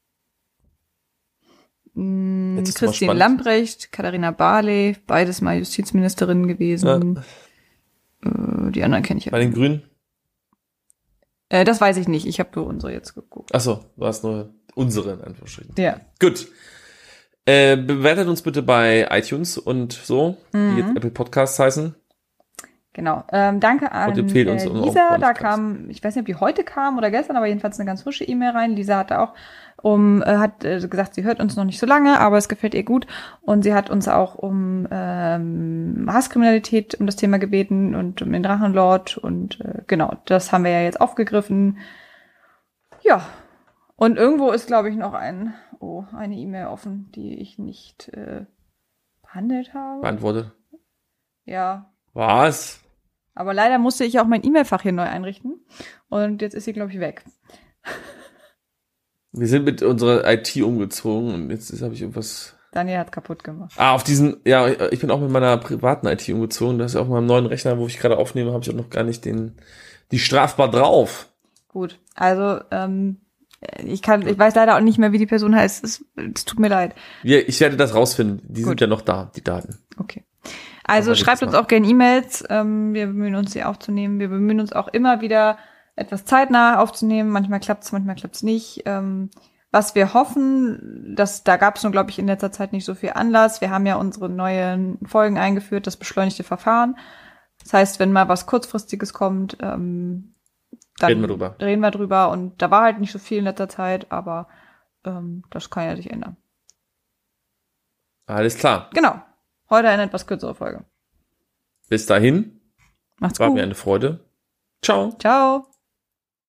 Speaker 1: Christine Lambrecht, Katharina Barley, beides mal Justizministerinnen gewesen. Ja. Die anderen kenne ich ja.
Speaker 2: Bei den Grünen?
Speaker 1: Das weiß ich nicht. Ich habe nur unsere jetzt geguckt.
Speaker 2: Ach so, du hast nur unsere in Anführungsstrichen.
Speaker 1: Ja.
Speaker 2: Gut. Bewertet uns bitte bei iTunes und so, die jetzt Apple Podcasts heißen.
Speaker 1: Genau. Danke an
Speaker 2: uns
Speaker 1: Lisa. Da kam, ich weiß nicht, ob die heute kam oder gestern, aber jedenfalls eine ganz frische E-Mail rein. Lisa hatte auch hat gesagt, sie hört uns noch nicht so lange, aber es gefällt ihr gut. Und sie hat uns auch um Hasskriminalität, um das Thema gebeten und um den Drachenlord. Und genau, das haben wir ja jetzt aufgegriffen. Ja. Und irgendwo ist, glaube ich, noch eine E-Mail offen, die ich nicht behandelt habe.
Speaker 2: Beantwortet.
Speaker 1: Ja.
Speaker 2: Was?
Speaker 1: Aber leider musste ich auch mein E-Mail-Fach hier neu einrichten. Und jetzt ist sie, glaube ich, weg.
Speaker 2: Wir sind mit unserer IT umgezogen und jetzt habe ich irgendwas...
Speaker 1: Daniel hat kaputt gemacht.
Speaker 2: Ich bin auch mit meiner privaten IT umgezogen. Das ist auf meinem neuen Rechner, wo ich gerade aufnehme, habe ich auch noch gar nicht die Strafbar drauf.
Speaker 1: Gut, also Ich weiß leider auch nicht mehr, wie die Person heißt. Es tut mir leid.
Speaker 2: Ich werde das rausfinden. Die
Speaker 1: Gut.
Speaker 2: sind ja noch da, die Daten.
Speaker 1: Okay. Also schreibt uns auch gerne E-Mails. Wir bemühen uns, sie aufzunehmen. Wir bemühen uns auch immer wieder, etwas zeitnah aufzunehmen. Manchmal klappt's, manchmal klappt's nicht. Was wir hoffen, da gab es nun, glaube ich, in letzter Zeit nicht so viel Anlass. Wir haben ja unsere neuen Folgen eingeführt, das beschleunigte Verfahren. Das heißt, wenn mal was Kurzfristiges kommt, dann reden wir drüber. Und da war halt nicht so viel in letzter Zeit, aber das kann ja sich ändern.
Speaker 2: Alles klar.
Speaker 1: Genau. Heute eine etwas kürzere Folge.
Speaker 2: Bis dahin.
Speaker 1: Macht's
Speaker 2: gut. War
Speaker 1: gut.
Speaker 2: mir eine Freude. Ciao.
Speaker 1: Ciao.